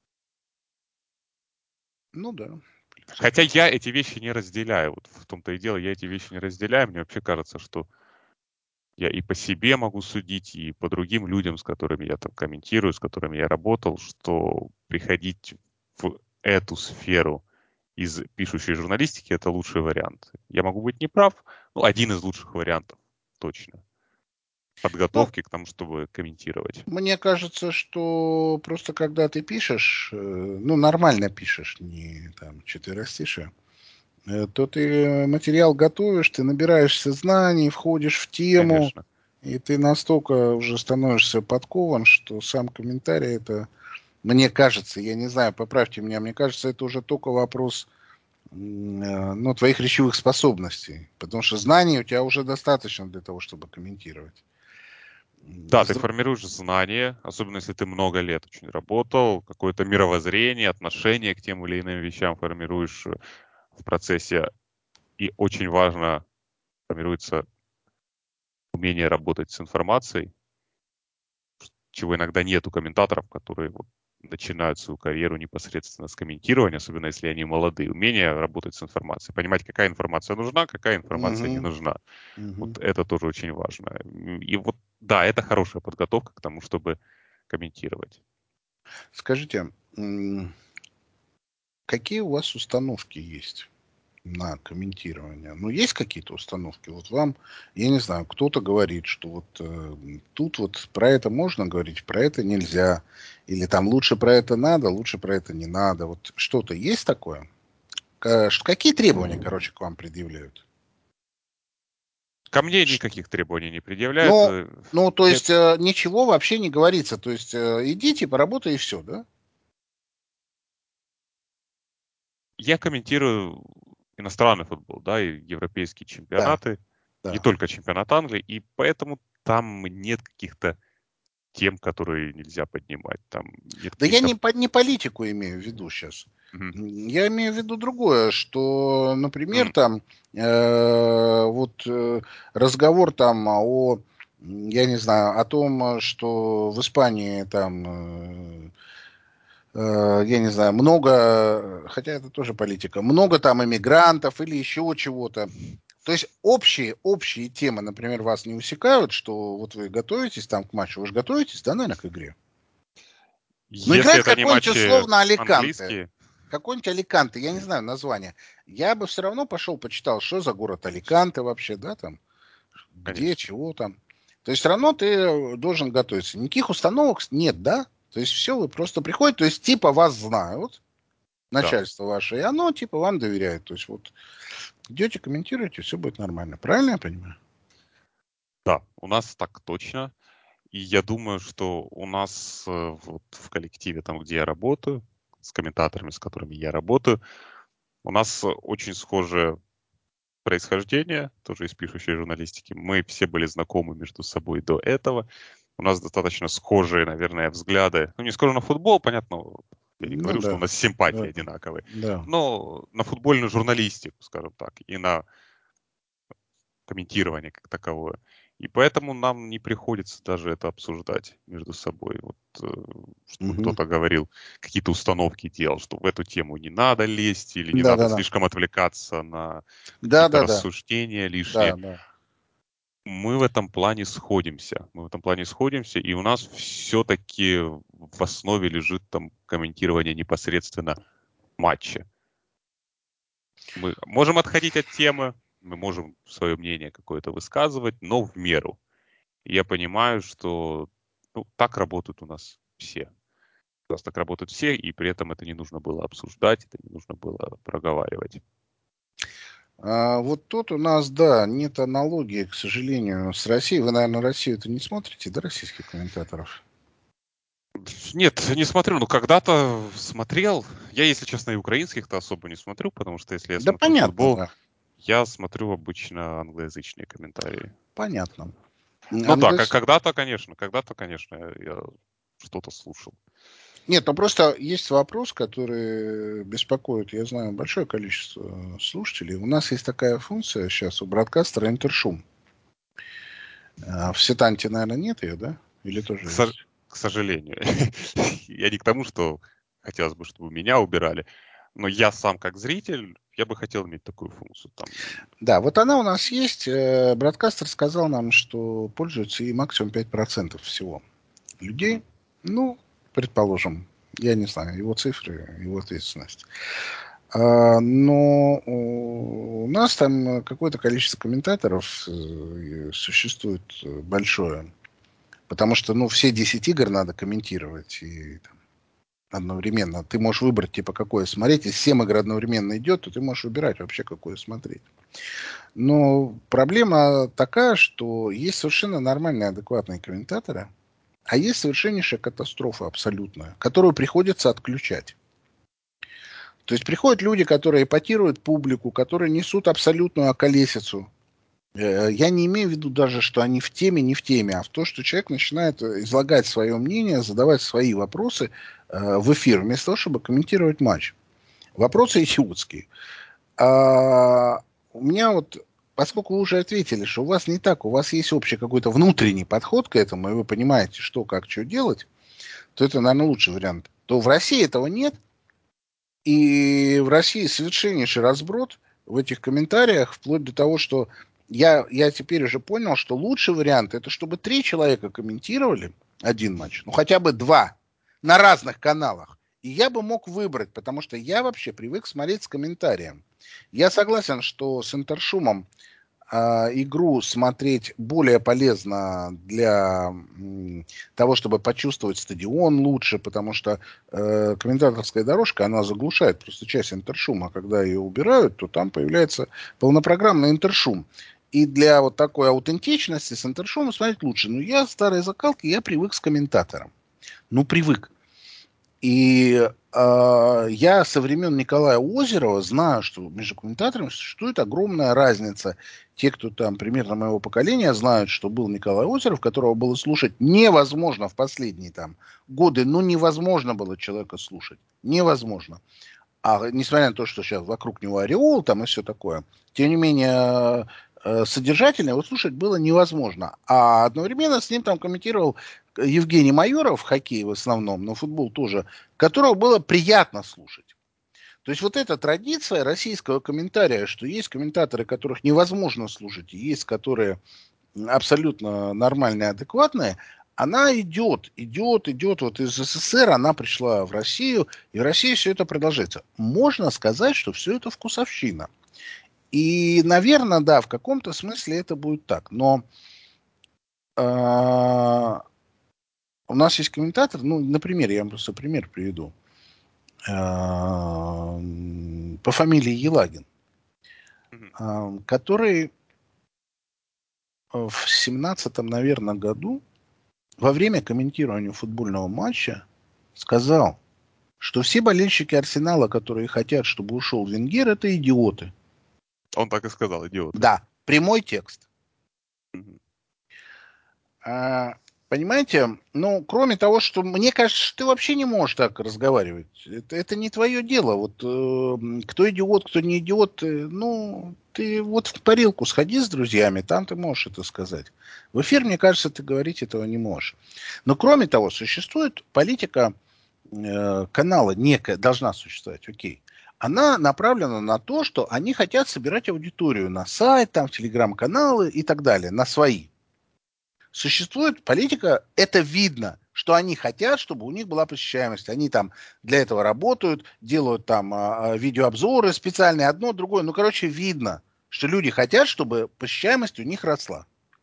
Ну да. Хотя я эти вещи не разделяю. Вот в том-то и дело, я эти вещи не разделяю. Мне вообще кажется, что я и по себе могу судить, и по другим людям, с которыми я там комментирую, с которыми я работал, что приходить в эту сферу из пишущей журналистики — это лучший вариант. Я могу быть неправ, но один из лучших вариантов, точно. Ну, Подготовки к тому, чтобы комментировать. мне кажется, что просто когда ты пишешь, ну, нормально пишешь, не там четверостишие, то ты материал готовишь, ты набираешься знаний, входишь в тему, Конечно. и ты настолько уже становишься подкован, что сам комментарий это, мне кажется, я не знаю, поправьте меня, мне кажется, это уже только вопрос ну, твоих речевых способностей, потому что знаний у тебя уже достаточно для того, чтобы комментировать. Да, С ты друг- формируешь знания, особенно если ты много лет очень работал, какое-то мировоззрение, отношение к тем или иным вещам формируешь в процессе. И очень важно формируется умение работать с информацией, чего иногда нет у комментаторов, которые вот начинают свою карьеру непосредственно с комментирования, особенно если они молодые. Умение работать с информацией, понимать, какая информация нужна, какая информация не Мгм, нужна. мгм. Вот это тоже очень важно. И вот, да, это хорошая подготовка к тому, чтобы комментировать. Скажите, какие у вас установки есть на комментирование? Ну, есть какие-то установки? Вот вам, я не знаю, кто-то говорит, что вот тут вот про это можно говорить, про это нельзя. Или там лучше про это надо, лучше про это не надо. Вот что-то есть такое? Какие требования, короче, к вам предъявляют? Ко мне Ш- никаких требований не предъявляют. Ну, ну, то есть ничего вообще не говорится. То есть идите, поработай и все, да? Я комментирую иностранный футбол, да, и европейские Да, чемпионаты, не да. только чемпионат Англии, и поэтому там нет каких-то тем, которые нельзя поднимать. Там нет Да я каких-то... не политику имею в виду сейчас. Мгм. Я имею в виду другое, что, например, М, там вот разговор там я не знаю, о том, что в Испании там, я не знаю, много, хотя это тоже политика, много там иммигрантов или еще чего-то. То есть общие темы, например, вас не усекают, что вот вы готовитесь там к матчу, вы же готовитесь, да, наверное, к игре? Ну, Если играет это не какой-нибудь матчи условно Аликанте. английские, Какой-нибудь Аликанте, я не знаю название. Я бы все равно пошел, почитал, что за город Аликанте вообще, да, там, где, конечно. чего там. То есть все равно ты должен готовиться. Никаких установок нет, да? То есть все, вы просто приходите, то есть типа вас знают, Да, начальство ваше, и оно типа вам доверяет. То есть вот идете, комментируете, все будет нормально. Правильно я понимаю? да, у нас так точно. И я думаю, что у нас вот в коллективе, там, где я работаю, с комментаторами, с которыми я работаю, у нас очень схожее происхождение, тоже из пишущей журналистики. Мы все были знакомы между собой до этого. У нас достаточно схожие, наверное, взгляды. Ну, не скажу на футбол, понятно, я не Ну говорю, что у да, нас симпатии да, одинаковые, да. но на футбольную журналистику, скажем так, и на комментирование как таковое. И поэтому нам не приходится даже это обсуждать между собой. Вот, чтобы Мгм. кто-то говорил, какие-то установки делал, что в эту тему не надо лезть или не Да, надо да, да. слишком отвлекаться на Да, какие-то да, да. рассуждения Да, лишние. да. Мы в этом плане сходимся. Мы в этом плане сходимся, и у нас все-таки в основе лежит там комментирование непосредственно матча. Мы можем отходить от темы, мы можем свое мнение какое-то высказывать, но в меру. И я понимаю, что ну, так работают у нас все. У нас так работают все, и при этом это не нужно было обсуждать, это не нужно было проговаривать. Вот тут у нас, да, нет аналогии, к сожалению, с Россией. Вы, наверное, Россию-то не смотрите, да, российских комментаторов? Нет, не смотрю. Ну, когда-то смотрел. Я, если честно, и украинских-то особо не смотрю, потому что если я Да смотрю понятно, футбол, да. я смотрю обычно англоязычные комментарии. Понятно. Ну да, Английс... когда-то, конечно, я что-то слушал. Нет, ну просто есть вопрос, который беспокоит, я знаю, большое количество слушателей. У нас есть такая функция сейчас у бродкастера интершум. В Сетанте, наверное, нет ее, да? Или К, тоже со- есть? к сожалению. Я не к тому, что хотелось бы, чтобы меня убирали, но я сам как зритель, я бы хотел иметь такую функцию. Там, Да, вот она у нас есть. Бродкастер сказал нам, что пользуется и максимум 5% всего людей. мгм. Ну, предположим, я не знаю, его цифры, его ответственность. Но у нас там какое-то количество комментаторов существует большое. Потому что, ну, все 10 игр надо комментировать. И там, одновременно. Ты можешь выбрать, типа, какое смотреть. Если 7 игр одновременно идет, то ты можешь выбирать вообще, какое смотреть. Но проблема такая, что есть совершенно нормальные, адекватные комментаторы, а есть совершеннейшая катастрофа абсолютная, которую приходится отключать. То есть приходят люди, которые эпатируют публику, которые несут абсолютную околесицу. Я не имею в виду даже, что они в теме, не в теме, а в то, что человек начинает излагать свое мнение, задавать свои вопросы в эфир, вместо того, чтобы комментировать матч. Вопросы идиотские. А у меня вот, поскольку вы уже ответили, что у вас не так, у вас есть общий какой-то внутренний подход к этому, и вы понимаете, что, как, что делать, то это, наверное, лучший вариант. То в России этого нет, и в России совершеннейший разброд в этих комментариях, вплоть до того, что я теперь уже понял, что лучший вариант это чтобы 3 человека комментировали один матч, ну хотя бы 2 на разных каналах. И я бы мог выбрать, потому что я вообще привык смотреть с комментарием. Я согласен, что с интершумом игру смотреть более полезно для того, чтобы почувствовать стадион лучше, потому что комментаторская дорожка, она заглушает просто часть интершума. Когда ее убирают, то там появляется полнопрограммный интершум. И для вот такой аутентичности с интершумом смотреть лучше. Но я старой закалки, я привык с комментатором. Ну, привык. И я со времен Николая Озерова знаю, что между комментаторами существует огромная разница. Те, кто там примерно моего поколения, знают, что был Николай Озеров, которого было слушать невозможно в последние там годы. Ну, невозможно было человека слушать. Невозможно. А несмотря на то, что сейчас вокруг него ореол там и все такое, тем не менее содержательно его слушать было невозможно. А одновременно с ним там комментировал Евгений Майоров, хоккей в основном, но футбол тоже, которого было приятно слушать. То есть вот эта традиция российского комментария, что есть комментаторы, которых невозможно слушать, и есть, которые абсолютно нормальные, адекватные, она идет. Вот из СССР она пришла в Россию, и в России все это продолжается. Можно сказать, что все это вкусовщина. И, наверное, да, в каком-то смысле это будет так. Но у нас есть комментатор, ну, например, я вам просто пример приведу. По фамилии Елагин, который в 17-м, наверное, году во время комментирования футбольного матча сказал, что все болельщики Арсенала, которые хотят, чтобы ушел Венгер, это идиоты. Он так и сказал, идиоты. Да, прямой текст. Мгм. Понимаете, ну, кроме того, что мне кажется, что ты вообще не можешь так разговаривать. Это не твое дело. Вот кто идиот, кто не идиот, ну, ты вот в парилку сходи с друзьями, там ты можешь это сказать. В эфир, мне кажется, ты говорить этого не можешь. Но кроме того, существует политика канала некая, должна существовать, окей. Она направлена на то, что они хотят собирать аудиторию на сайт, там, в телеграм-каналы и так далее, на свои. Существует политика, это видно, что они хотят, чтобы у них была посещаемость. Они там для этого работают, делают там видеообзоры специальные, одно, другое. Ну, короче, видно, что люди хотят, чтобы посещаемость у них росла.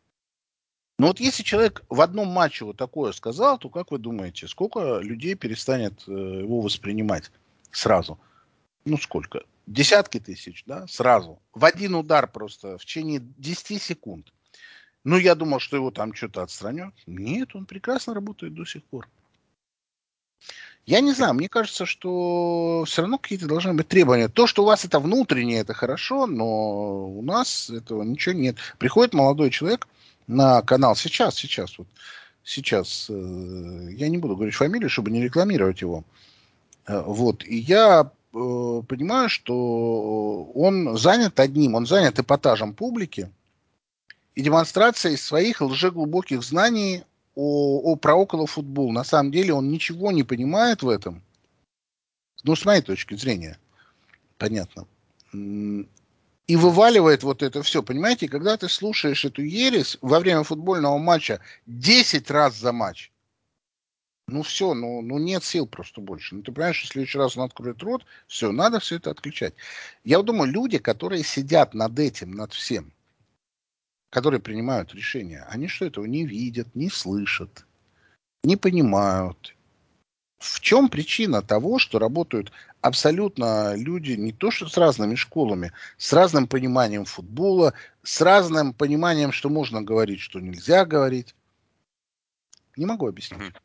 Но вот если человек в одном матче вот такое сказал, то как вы думаете, сколько людей перестанет его воспринимать сразу? Ну, сколько? Десятки тысяч, да, сразу. В один удар просто, в течение 10 секунд. Ну, я думал, что его там что-то отстранят. Нет, он прекрасно работает до сих пор. Я не знаю, мне кажется, что все равно какие-то должны быть требования. То, что у вас это внутреннее, это хорошо, но у нас этого ничего нет. Приходит молодой человек на канал сейчас, я не буду говорить фамилию, чтобы не рекламировать его. Вот, и я понимаю, что он занят одним, он занят эпатажем публики, и демонстрацией своих лжеглубоких знаний про околофутбол. На самом деле он ничего не понимает в этом. Ну, с моей точки зрения, понятно. И вываливает вот это все. Понимаете, когда ты слушаешь эту ересь во время футбольного матча 10 раз за матч, ну все, ну нет сил просто больше. Ну ты понимаешь, что в следующий раз он откроет рот, все, надо все это отключать. Я вот думаю, люди, которые сидят над этим, над всем, которые принимают решения, они что, этого не видят, не слышат, не понимают. В чем причина того, что работают абсолютно люди не то что с разными школами, с разным пониманием футбола, с разным пониманием, что можно говорить, что нельзя говорить. Не могу объяснить. Мгм.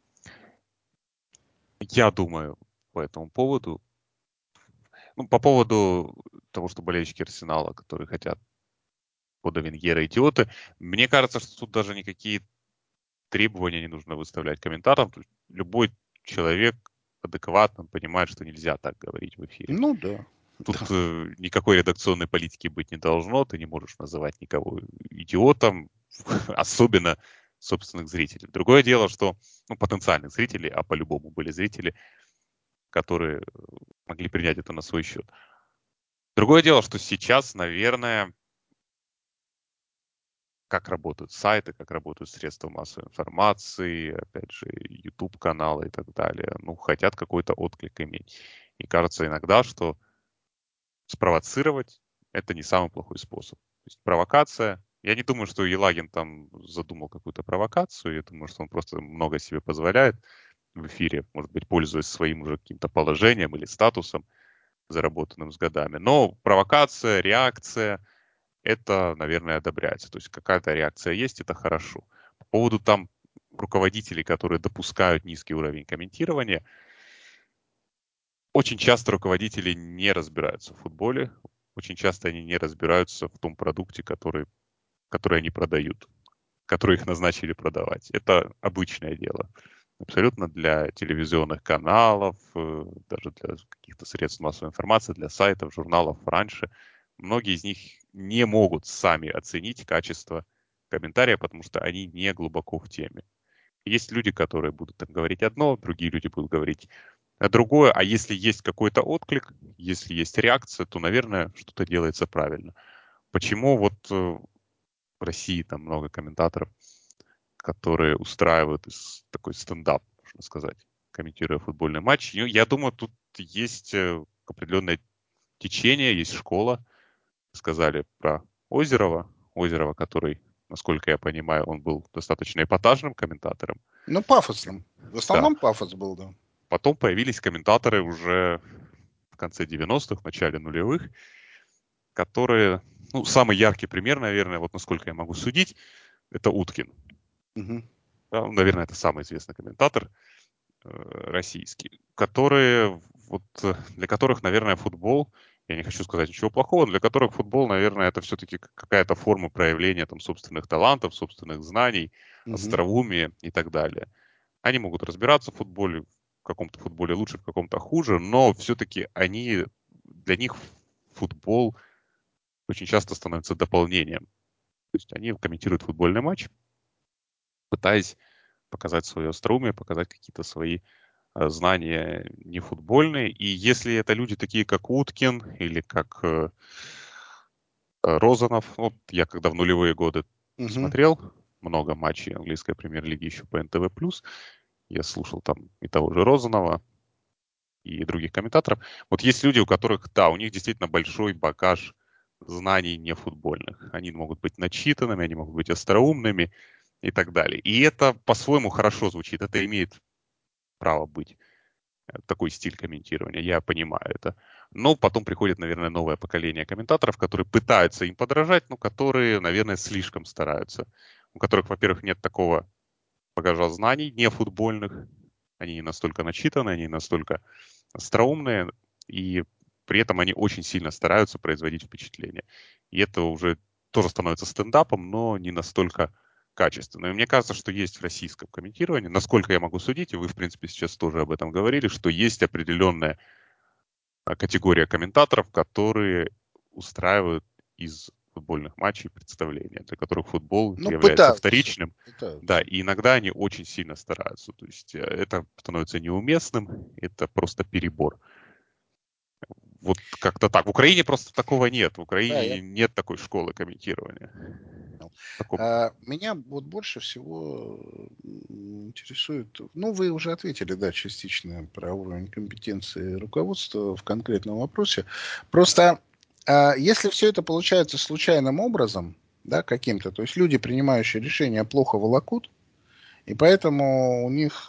Я думаю по этому поводу, ну, по поводу того, что болельщики Арсенала, которые хотят пода Венгера идиоты, мне кажется, что тут даже никакие требования не нужно выставлять комментаторам. То есть любой человек адекватно понимает, что нельзя так говорить в эфире. Ну да. Тут никакой редакционной политики быть не должно, ты не можешь называть никого идиотом, особенно собственных зрителей. Другое дело, что потенциальных зрителей, а по-любому были зрители, которые могли принять это на свой счет. Другое дело, что сейчас, наверное, как работают сайты, как работают средства массовой информации, опять же, YouTube-каналы и так далее. Ну, хотят какой-то отклик иметь. И кажется иногда, что спровоцировать это не самый плохой способ. То есть провокация. Я не думаю, что Елагин там задумал какую-то провокацию. Я думаю, что он просто много себе позволяет в эфире, может быть, пользуясь своим уже каким-то положением или статусом, заработанным с годами. Но провокация, реакция, это, наверное, одобряется. То есть какая-то реакция есть, это хорошо. По поводу там руководителей, которые допускают низкий уровень комментирования, очень часто руководители не разбираются в футболе, очень часто они не разбираются в том продукте, который они продают, который их назначили продавать. Это обычное дело. Абсолютно для телевизионных каналов, даже для каких-то средств массовой информации, для сайтов, журналов раньше. Многие из них не могут сами оценить качество комментария, потому что они не глубоко в теме. Есть люди, которые будут там говорить одно, другие люди будут говорить А другое, а если есть какой-то отклик, если есть реакция, то, наверное, что-то делается правильно. Почему вот в России там много комментаторов, которые устраивают такой стендап, можно сказать, комментируя футбольный матч? Ну, я думаю, тут есть определенное течение, есть школа. Сказали про Озерова. Озерова, который, насколько я понимаю, он был достаточно эпатажным комментатором. Ну, пафосным. В Да. основном пафос был, да. Потом появились комментаторы уже в конце 90-х, в начале нулевых, которые, ну, самый яркий пример, наверное, вот насколько я могу судить, это Уткин. Угу. Да, ну, наверное, это самый известный комментатор российский, которые, вот, для которых, наверное, футбол, я не хочу сказать ничего плохого, для которых футбол, наверное, это все-таки какая-то форма проявления там собственных талантов, собственных знаний, Угу. остроумия и так далее. Они могут разбираться в футболе, в каком-то футболе лучше, в каком-то хуже, но все-таки для них футбол очень часто становится дополнением. То есть они комментируют футбольный матч, пытаясь показать свое остроумие, показать какие-то свои знания не футбольные. И если это люди такие, как Уткин или как Розанов, вот я когда в нулевые годы Угу. смотрел много матчей английской премьер-лиги еще по НТВ+, я слушал там и того же Розанова, и других комментаторов. Вот есть люди, у которых, да, у них действительно большой багаж знаний не футбольных. Они могут быть начитанными, они могут быть остроумными и так далее. И это по-своему хорошо звучит. Это имеет право быть такой стиль комментирования. Я понимаю это. Но потом приходит, наверное, новое поколение комментаторов, которые пытаются им подражать, но которые, наверное, слишком стараются. У которых, во-первых, нет такого багажа знаний не футбольных. Они не настолько начитаны, они не настолько остроумные, и при этом они очень сильно стараются производить впечатление. И это уже тоже становится стендапом, но не настолько качественно. И мне кажется, что есть в российском комментировании, насколько я могу судить, и вы, в принципе, сейчас тоже об этом говорили, что есть определенная категория комментаторов, которые устраивают из футбольных матчей представления, для которых футбол Ну, является пытаются. вторичным. Да, Пытаются. и иногда они очень сильно стараются. То есть это становится неуместным, это просто перебор. Вот как-то так. В Украине просто такого нет. В Да, я Украине нет такой школы комментирования. понял. Таком... Меня вот больше всего интересует, ну, вы уже ответили, да, частично про уровень компетенции руководства в конкретном вопросе. Просто если все это получается случайным образом, да, каким-то, то есть люди, принимающие решения, плохо волокут, и поэтому у них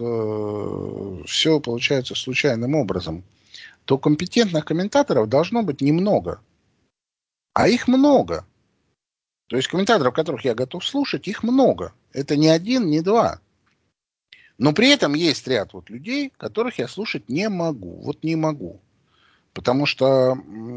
все получается случайным образом, то компетентных комментаторов должно быть немного, а их много. То есть комментаторов, которых я готов слушать, их много. Это не один, не два. Но при этом есть ряд вот людей, которых я слушать не могу. Вот не могу. Потому что,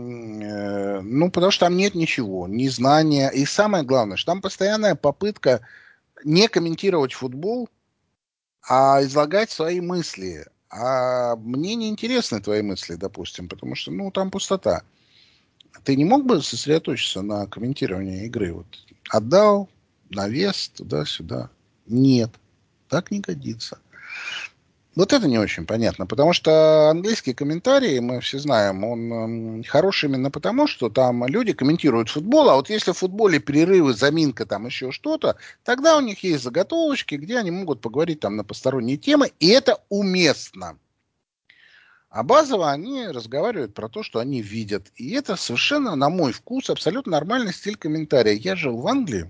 ну, потому что там нет ничего, ни знания. И самое главное, что там постоянная попытка не комментировать футбол, а излагать свои мысли. А мне не интересны твои мысли, допустим, потому что, ну, там пустота. Ты не мог бы сосредоточиться на комментировании игры? Вот отдал, навес, туда-сюда. Нет, так не годится. Вот это не очень понятно, потому что английский комментарий, мы все знаем, он хорош именно потому, что там люди комментируют футбол, а вот если в футболе перерывы, заминка, там еще что-то, тогда у них есть заготовочки, где они могут поговорить там на посторонние темы, и это уместно. А базово они разговаривают про то, что они видят. И это совершенно, на мой вкус, абсолютно нормальный стиль комментария. Я жил в Англии,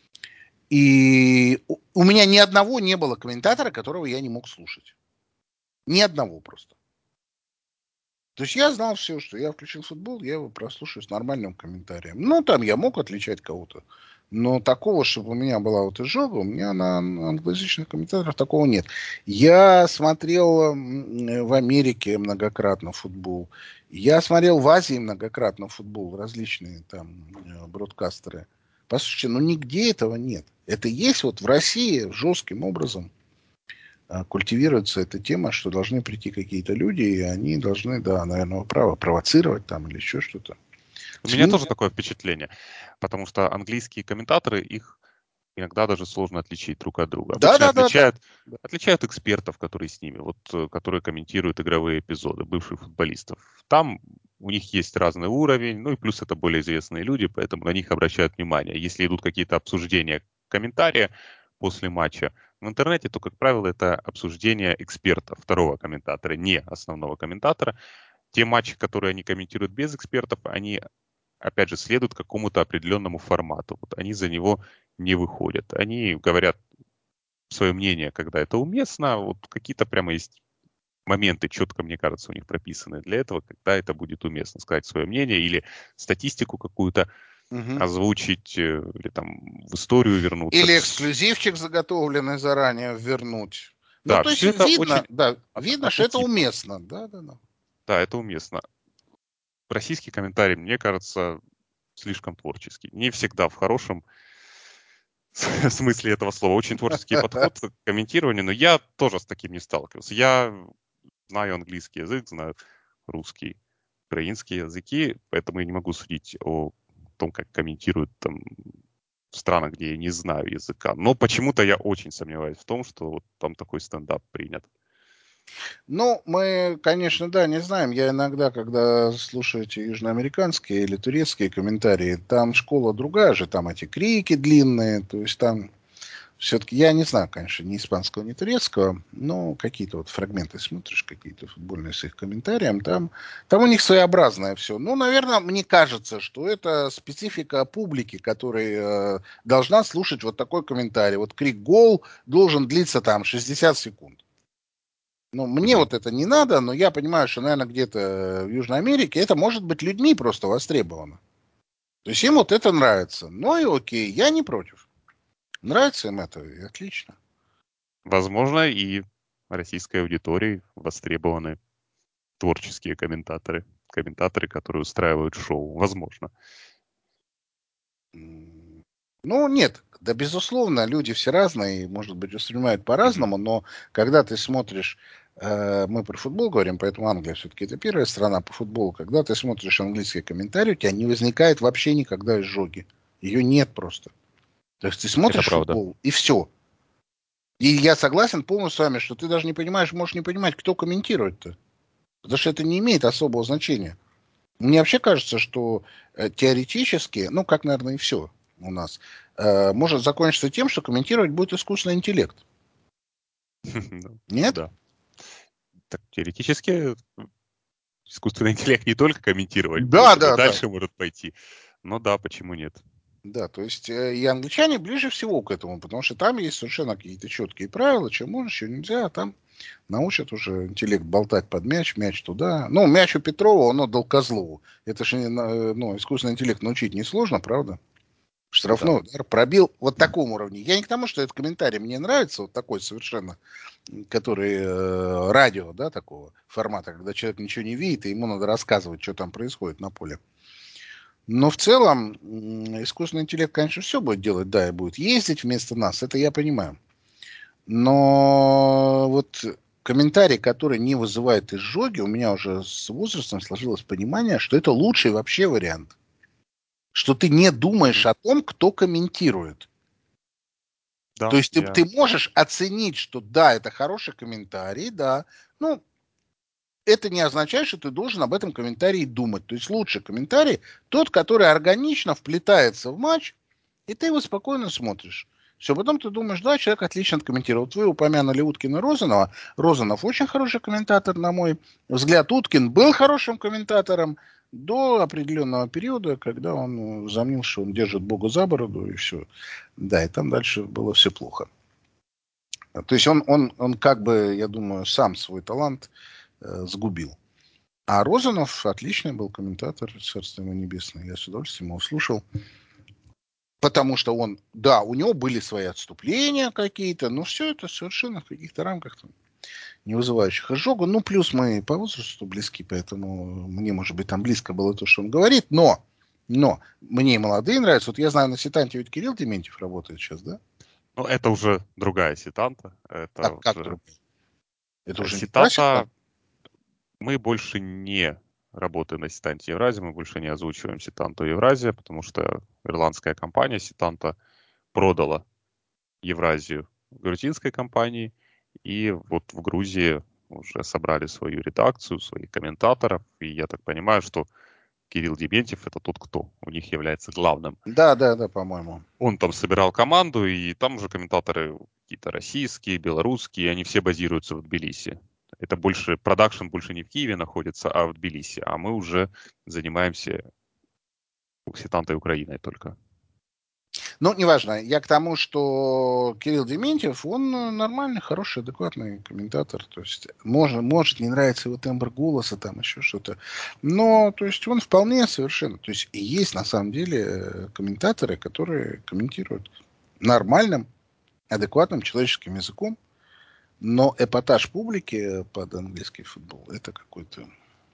и у меня ни одного не было комментатора, которого я не мог слушать. Ни одного просто. То есть я знал все, что я включил футбол, я его прослушаю с нормальным комментарием. Ну, там я мог отличать кого-то. Но такого, чтобы у меня была вот изжога, у меня на англоязычных комментаторах такого нет. Я смотрел в Америке многократно футбол. Я смотрел в Азии многократно футбол, различные там бродкастеры. Послушайте, ну нигде этого нет. Это есть вот в России жестким образом культивируется эта тема, что должны прийти какие-то люди, и они должны, да, наверное, право провоцировать там или еще что-то. У меня СМИ, тоже такое впечатление, потому что английские комментаторы, их иногда даже сложно отличить друг от друга. Да, Обычно да, да, да. отличают экспертов, которые с ними, вот, которые комментируют игровые эпизоды, бывших футболистов. Там у них есть разный уровень, ну и плюс это более известные люди, поэтому на них обращают внимание. Если идут какие-то обсуждения, комментарии после матча в интернете, то, как правило, это обсуждение эксперта, второго комментатора, не основного комментатора. Те матчи, которые они комментируют без экспертов, они, опять же, следуют какому-то определенному формату. Вот они за него не выходят. Они говорят свое мнение, когда это уместно. Вот какие-то прямо есть моменты, четко, мне кажется, у них прописаны для этого, когда это будет уместно сказать свое мнение или статистику какую-то Мгм. озвучить, или там в историю вернуться. Или эксклюзивчик заготовленный заранее вернуть. Ну, Да, то есть все это очень видно, да, видно, что это однотипно. уместно. Да, да, да. Да, это уместно. Российский комментарий, мне кажется, слишком творческий. Не всегда в хорошем смысле этого слова. Очень творческий подход к комментированию, но я тоже с таким не сталкивался. Я знаю английский язык, знаю русский, украинские языки, поэтому я не могу судить о том, как комментируют там в странах, где я не знаю языка. Но почему-то я очень сомневаюсь в том, что вот там такой стендап принят. Ну, мы, конечно, да, не знаем. Я иногда, когда слушаю эти южноамериканские или турецкие комментарии, там школа другая же, там эти крики длинные, то есть там все-таки, я не знаю, конечно, ни испанского, ни турецкого, но какие-то вот фрагменты смотришь, какие-то футбольные с их комментарием, там у них своеобразное все. Ну, наверное, мне кажется, что это специфика публики, которая должна слушать вот такой комментарий. Вот крик «гол» должен длиться там 60 секунд. Ну, мне Мгм. вот это не надо, но я понимаю, что, наверное, где-то в Южной Америке это может быть людьми просто востребовано. То есть им вот это нравится. Ну и окей, я не против. Нравится им это, и отлично. Возможно, и российской аудитории востребованы творческие комментаторы. Комментаторы, которые устраивают шоу. Возможно. Ну, нет, да, безусловно, люди все разные, и, может быть, воспринимают Мгм. по-разному, но когда ты смотришь, мы про футбол говорим, поэтому Англия все-таки это первая страна по футболу, когда ты смотришь английский комментарий, у тебя не возникает вообще никогда изжоги. Ее нет просто. То есть ты Это смотришь правда. футбол, и все. И я согласен полностью с вами, что ты даже не понимаешь, можешь не понимать, кто комментирует-то. Потому что это не имеет особого значения. Мне вообще кажется, что теоретически, ну, как, наверное, и все у нас, может закончиться тем, что комментировать будет искусственный интеллект. Ну Нет? да. Так теоретически искусственный интеллект не только комментировать Да, будет, он и да, да. дальше может пойти. Ну да, почему нет? Да, то есть и англичане ближе всего к этому, потому что там есть совершенно какие-то четкие правила, что можно, что нельзя, а там научат уже интеллект болтать под мяч, мяч туда. Ну, мяч у Петрова, он отдал Козлову. Это же, ну, искусственный интеллект научить несложно, правда? Да. Штрафной удар пробил вот таком уровне. Я не к тому, что этот комментарий мне нравится, вот такой совершенно, который радио, да, такого формата, когда человек ничего не видит, и ему надо рассказывать, что там происходит на поле. Но в целом искусственный интеллект, конечно, все будет делать, да, и будет ездить вместо нас, это я понимаю. Но вот комментарий, который не вызывает изжоги, у меня уже с возрастом сложилось понимание, что это лучший вообще вариант. Что ты не думаешь Мгм. о том, кто комментирует. То Да, есть ты можешь оценить, что да, это хороший комментарий, да. Ну, это не означает, что ты должен об этом комментарии думать. То есть лучший комментарий тот, который органично вплетается в матч, и ты его спокойно смотришь. Все, потом ты думаешь, да, человек отлично откомментировал. Вот вы упомянули Уткина и Розанова. Розанов очень хороший комментатор, на мой взгляд. Уткин был хорошим комментатором до определенного периода, когда он замнил, что он держит Бога за бороду, и все. Да, и там дальше было все плохо. То есть он как бы, я думаю, сам свой талант сгубил. А Розанов отличный был комментатор, царство ему небесное. Я с удовольствием его слушал. Потому что он, да, у него были свои отступления какие-то, но все это совершенно в каких-то рамках там, не вызывающих изжогу. Ну, плюс мы по возрасту близки, поэтому мне, может быть, там близко было то, что он говорит. Но мне и молодые нравятся. Вот я знаю, на Сетанте ведь Кирилл Дементьев работает сейчас, да? ну это уже другая сетанта. Это Как уже друг? Это уже не та сетанта. Сетанта? Мы больше не работаем на сетанте Евразия, мы больше не озвучиваем сетанту Евразия, потому что ирландская компания сетанта продала Евразию грузинской компании, и вот в Грузии уже собрали свою редакцию, своих комментаторов, и я так понимаю, что Кирилл Дементьев это тот, кто у них является главным. Да, по-моему. Он там собирал команду, и там уже комментаторы какие-то российские, белорусские, они все базируются в Тбилиси. Это больше, продакшн больше не в Киеве находится, а в Тбилиси. А мы уже занимаемся окситантой Украиной только. Ну, неважно. Я к тому, что Кирилл Дементьев, он нормальный, хороший, адекватный комментатор. То есть, может не нравится его тембр голоса, там еще что-то. Но, то есть, он вполне совершенно. То есть, и есть на самом деле комментаторы, которые комментируют нормальным, адекватным человеческим языком. Но эпатаж публики под английский футбол, это какой-то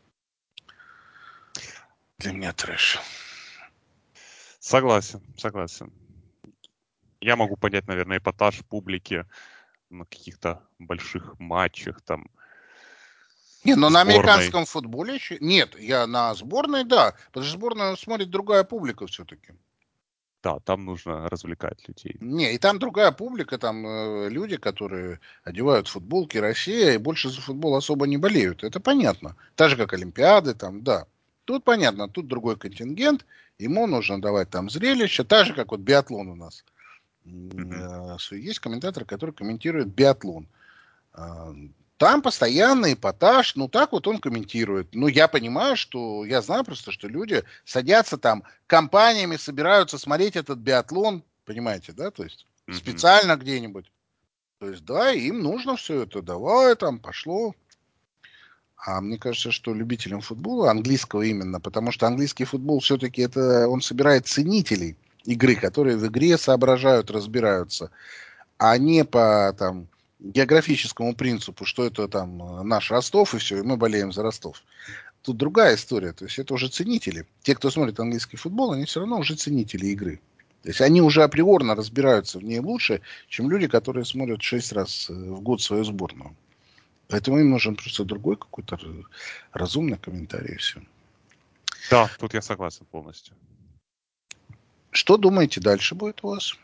для меня трэш. Согласен, согласен. Я могу понять, наверное, эпатаж публики на каких-то больших матчах, там, Не, но на сборной. американском футболе еще... Нет, я на сборной, да. Потому что сборную смотрит другая публика все-таки. Да, там нужно развлекать людей. Не, и там другая публика, там люди, которые одевают футболки Россия и больше за футбол особо не болеют. Это понятно. Так же, как Олимпиады, там, да. Тут понятно, тут другой контингент, ему нужно давать там зрелище, так же, как вот биатлон у нас. Мгм. Есть комментаторы, которые комментируют биатлон. А, Там постоянный эпатаж, ну так вот он комментирует. Ну я понимаю, что, я знаю просто, что люди садятся там, компаниями собираются смотреть этот биатлон, понимаете, да, то есть Мгм. специально где-нибудь. То есть да, им нужно все это, давай там, пошло. А мне кажется, что любителям футбола, английского именно, потому что английский футбол все-таки это, он собирает ценителей игры, которые в игре соображают, разбираются, а не по там географическому принципу, что это там наш Ростов и все, и мы болеем за Ростов. Тут другая история. То есть это уже ценители. Те, кто смотрит английский футбол, они все равно уже ценители игры. То есть они уже априорно разбираются в ней лучше, чем люди, которые смотрят 6 раз в год свою сборную. Поэтому им нужен просто другой какой-то разумный комментарий и все. Да, тут я согласен полностью. Что думаете дальше будет у вас?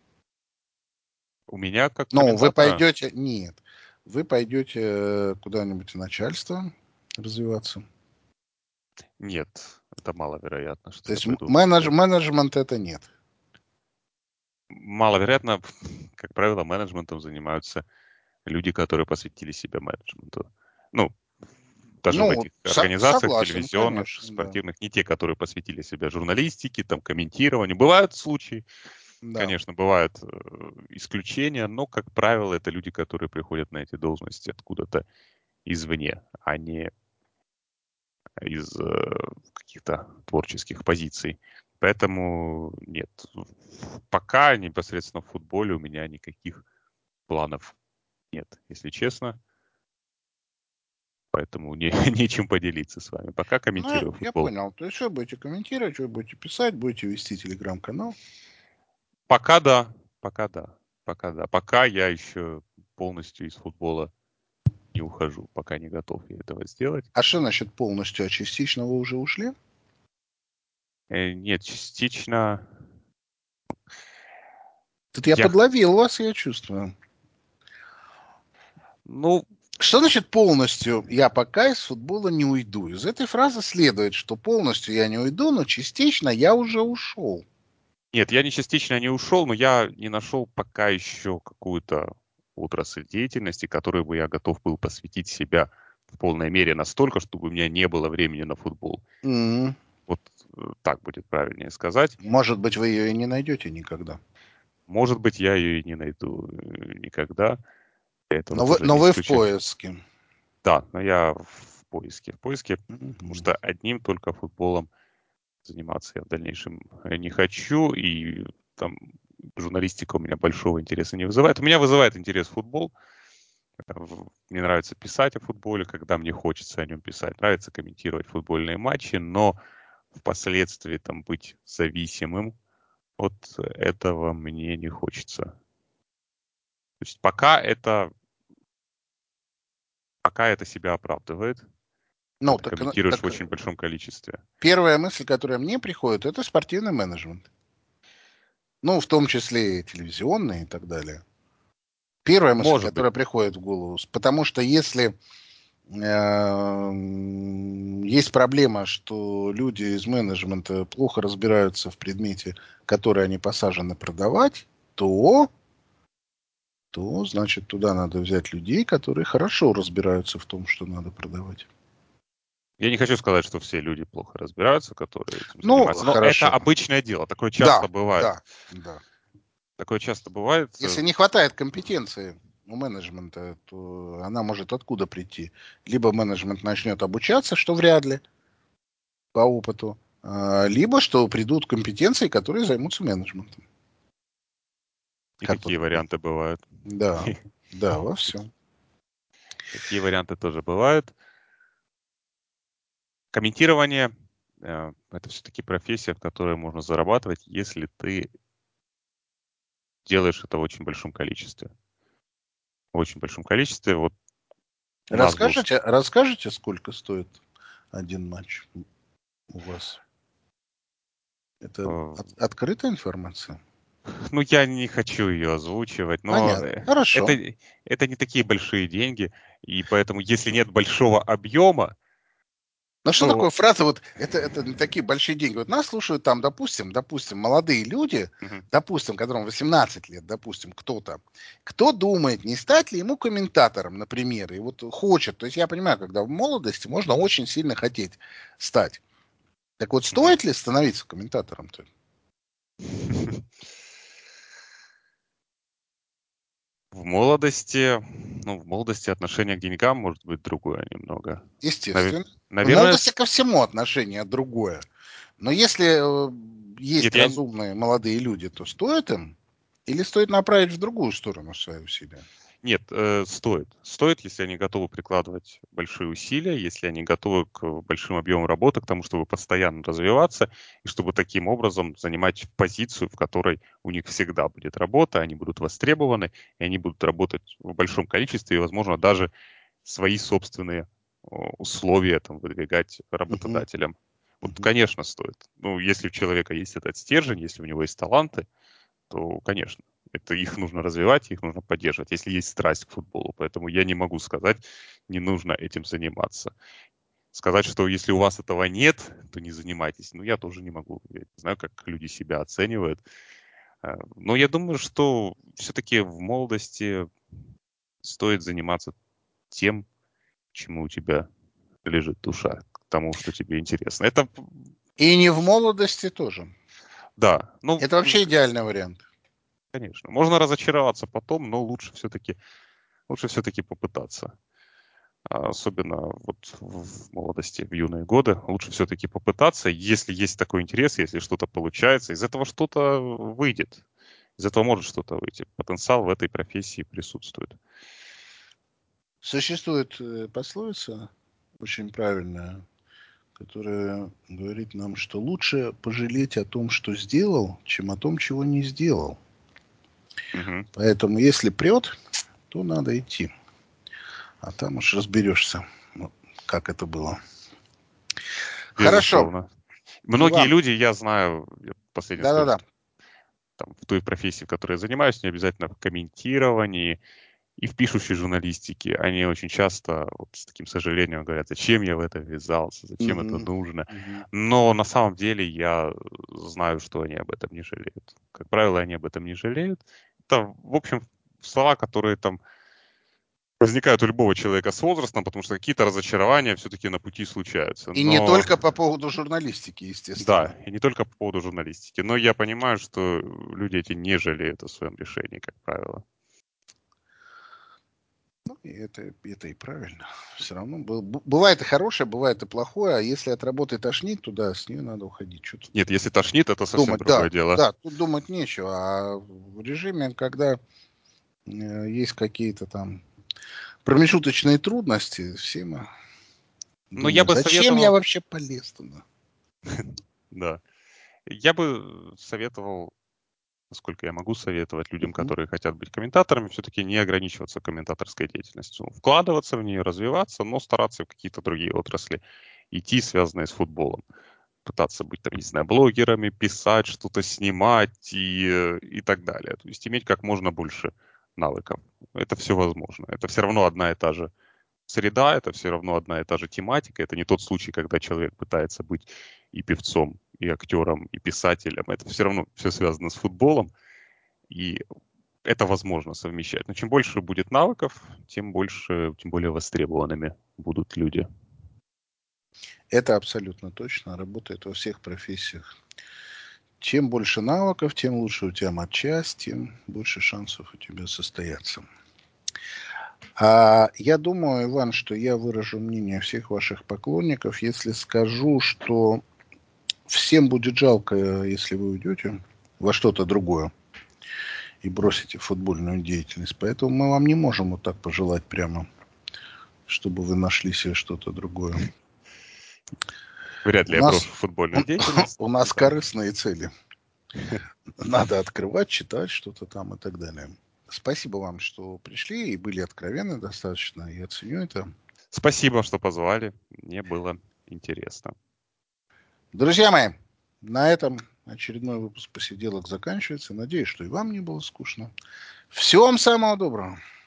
У меня как Ну, вы комментатора пойдете... Нет. Вы пойдете куда-нибудь в начальство развиваться. нет, это маловероятно, что То я есть пойду в начальство. менеджмент это нет. Маловероятно, как правило, менеджментом занимаются люди, которые посвятили себя менеджменту. Ну, даже в Ну, этих организациях согласен, телевизионных, конечно, да. спортивных, не те, которые посвятили себя журналистике, там, комментированию. Бывают случаи, Да. конечно, бывают исключения, но, как правило, это люди, которые приходят на эти должности откуда-то извне, а не из каких-то творческих позиций. Поэтому нет, пока непосредственно в футболе у меня никаких планов нет, если честно. Поэтому нечем поделиться с вами. Пока Ну, комментирую я футбол. понял. То есть вы будете комментировать, вы будете писать, будете вести телеграм-канал. Пока да, пока да, пока да. Пока я еще полностью из футбола не ухожу, пока не готов я этого сделать. А что насчет полностью, а частично вы уже ушли? Нет, частично Тут я я, подловил вас, я чувствую. ну, Что значит полностью я пока из футбола не уйду? Из этой фразы следует, что полностью я не уйду, но частично я уже ушел. нет, я не частично не ушел, но я не нашел пока еще какую-то отрасль деятельности, которой бы я готов был посвятить себя в полной мере настолько, чтобы у меня не было времени на футбол. М. Вот так будет правильнее сказать. Может быть, вы ее и не найдете никогда. Может быть, я ее и не найду никогда. Этого тоже Но не вы в исключаю. поиске. Да, но я в поиске. В поиске, потому Мгм. что одним только футболом заниматься я в дальнейшем не хочу. И там журналистика у меня большого интереса не вызывает. У меня вызывает интерес футбол. Мне нравится писать о футболе, когда мне хочется о нем писать. Нравится комментировать футбольные матчи, но впоследствии там быть зависимым от этого мне не хочется. То есть пока это себя оправдывает, Ну, когда так, комментируешь в так очень большом количестве. первая мысль, которая мне приходит, это спортивный менеджмент. Ну, в том числе и телевизионные и так далее. Первая мысль, Может быть. которая приходит в голову. Потому что если есть проблема, что люди из менеджмента плохо разбираются в предмете, который они посажены продавать, то, значит, туда надо взять людей, которые хорошо разбираются в том, что надо продавать. Я не хочу сказать, что все люди плохо разбираются, которые этим Ну, занимаются, но это хорошо. обычное дело. Такое часто Да, бывает. да, да. Такое часто бывает. Если не хватает компетенции у менеджмента, то она может откуда прийти? Либо менеджмент начнет обучаться, что вряд ли, по опыту, либо что придут компетенции, которые займутся менеджментом. И Как такие по-другому? варианты бывают. Да, да, во всем. Такие варианты тоже бывают. Комментирование это все-таки профессия, в которой можно зарабатывать, если ты делаешь это в очень большом количестве. В очень большом количестве. Вот у нас был Расскажете, сколько стоит один матч у вас? Это э, открытая информация? ну, я не хочу ее озвучивать, но Понятно. Хорошо. это не такие большие деньги, и поэтому, если нет большого объема, Ну что то такое фраза, вот это не такие большие деньги. Вот нас слушают там, допустим, молодые люди, мгм, допустим, которым 18 лет, допустим, кто-то, кто думает, не стать ли ему комментатором, например, и вот хочет. То есть я понимаю, когда в молодости можно очень сильно хотеть стать. Так вот, мгм. стоит ли становиться комментатором-то? В молодости отношение к деньгам может быть другое немного. Наве- Естественно. В Наверное, молодости ко всему отношение другое. Но если есть нет, разумные молодые люди, то стоит им? Или стоит направить в другую сторону свои усилия? нет, стоит. Стоит, если они готовы прикладывать большие усилия, если они готовы к большим объемам работы, к тому, чтобы постоянно развиваться, и чтобы таким образом занимать позицию, в которой у них всегда будет работа, они будут востребованы, и они будут работать в большом количестве, и, возможно, даже свои собственные условия там выдвигать Мгм, работодателям. Вот, мгм. конечно, стоит. Ну, если у человека есть этот стержень, если у него есть таланты, то, конечно, это их нужно развивать, их нужно поддерживать, если есть страсть к футболу. Поэтому я не могу сказать, не нужно этим заниматься. Сказать, что если у вас этого нет, то не занимайтесь. Ну, я тоже не могу. Я не знаю, как люди себя оценивают. Но я думаю, что все-таки в молодости стоит заниматься тем, чему у тебя лежит душа, к тому, что тебе интересно. Это, И не в молодости тоже. да, ну, Это вообще идеальный вариант. конечно. Можно разочароваться потом, но лучше все-таки попытаться. Особенно вот в молодости, в юные годы, лучше все-таки попытаться, если есть такой интерес, если что-то получается, из этого что-то выйдет, из этого может что-то выйти. Потенциал в этой профессии присутствует. Существует пословица очень правильная, которая говорит нам, что лучше пожалеть о том, что сделал, чем о том, чего не сделал. Мгм. Поэтому, если прет, то надо идти. А там уж разберешься, ну, как это было. Хорошо. Безусловно. Многие Иван, люди, я знаю, я последнее скажу, да-да-да. что там, в той профессии, в которой я занимаюсь, не обязательно в комментировании, и в пишущей журналистике они очень часто вот с таким сожалением говорят, зачем я в это ввязался, зачем это Мгм, нужно. мгм. Но на самом деле я знаю, что они об этом не жалеют. Как правило, они об этом не жалеют. Это, в общем, слова, которые там возникают у любого человека с возрастом, потому что какие-то разочарования все-таки на пути случаются. И не Но только по поводу журналистики, естественно. да, и не только по поводу журналистики. Но я понимаю, что люди эти не жалеют о своем решении, как правило. Ну, и это и правильно. Все равно бывает и хорошее, бывает и плохое, а если от работы тошнит, то да, с нее надо уходить. Что тут Нет, если тошнит, это совсем думать? Да, другое дело. да, тут думать нечего. А в режиме, когда есть какие-то там промежуточные трудности, все мы Но я думаем, бы зачем я советовал, вообще полез туда? да, я бы советовал, насколько я могу советовать людям, Мгм. которые хотят быть комментаторами, все-таки не ограничиваться комментаторской деятельностью. Вкладываться в нее, развиваться, но стараться в какие-то другие отрасли идти, связанные с футболом. пытаться быть, там, не знаю, блогерами, писать, что-то снимать и так далее. То есть иметь как можно больше навыков. Это все возможно. Это все равно одна и та же среда, это все равно одна и та же тематика. Это не тот случай, когда человек пытается быть и певцом, и актером, и писателем. Это все равно все связано с футболом, и это возможно совмещать. Но чем больше будет навыков, тем больше, тем более востребованными будут люди. Это абсолютно точно. Работает во всех профессиях. Чем больше навыков, тем лучше у тебя матчасть, тем больше шансов у тебя состояться. Я думаю, Иван, что я выражу мнение всех ваших поклонников, если скажу, что всем будет жалко, если вы уйдете во что-то другое и бросите футбольную деятельность. Поэтому мы вам не можем вот так пожелать прямо, чтобы вы нашли себе что-то другое. Вряд ли У я нас, брошу футбольную деятельность. у нас Да. корыстные цели. Надо открывать, читать что-то там и так далее. Спасибо вам, что пришли и были откровенны достаточно. Я ценю это. Спасибо, что позвали. Мне было интересно. Друзья мои, на этом очередной выпуск посиделок заканчивается. Надеюсь, что и вам не было скучно. Всего вам самого доброго.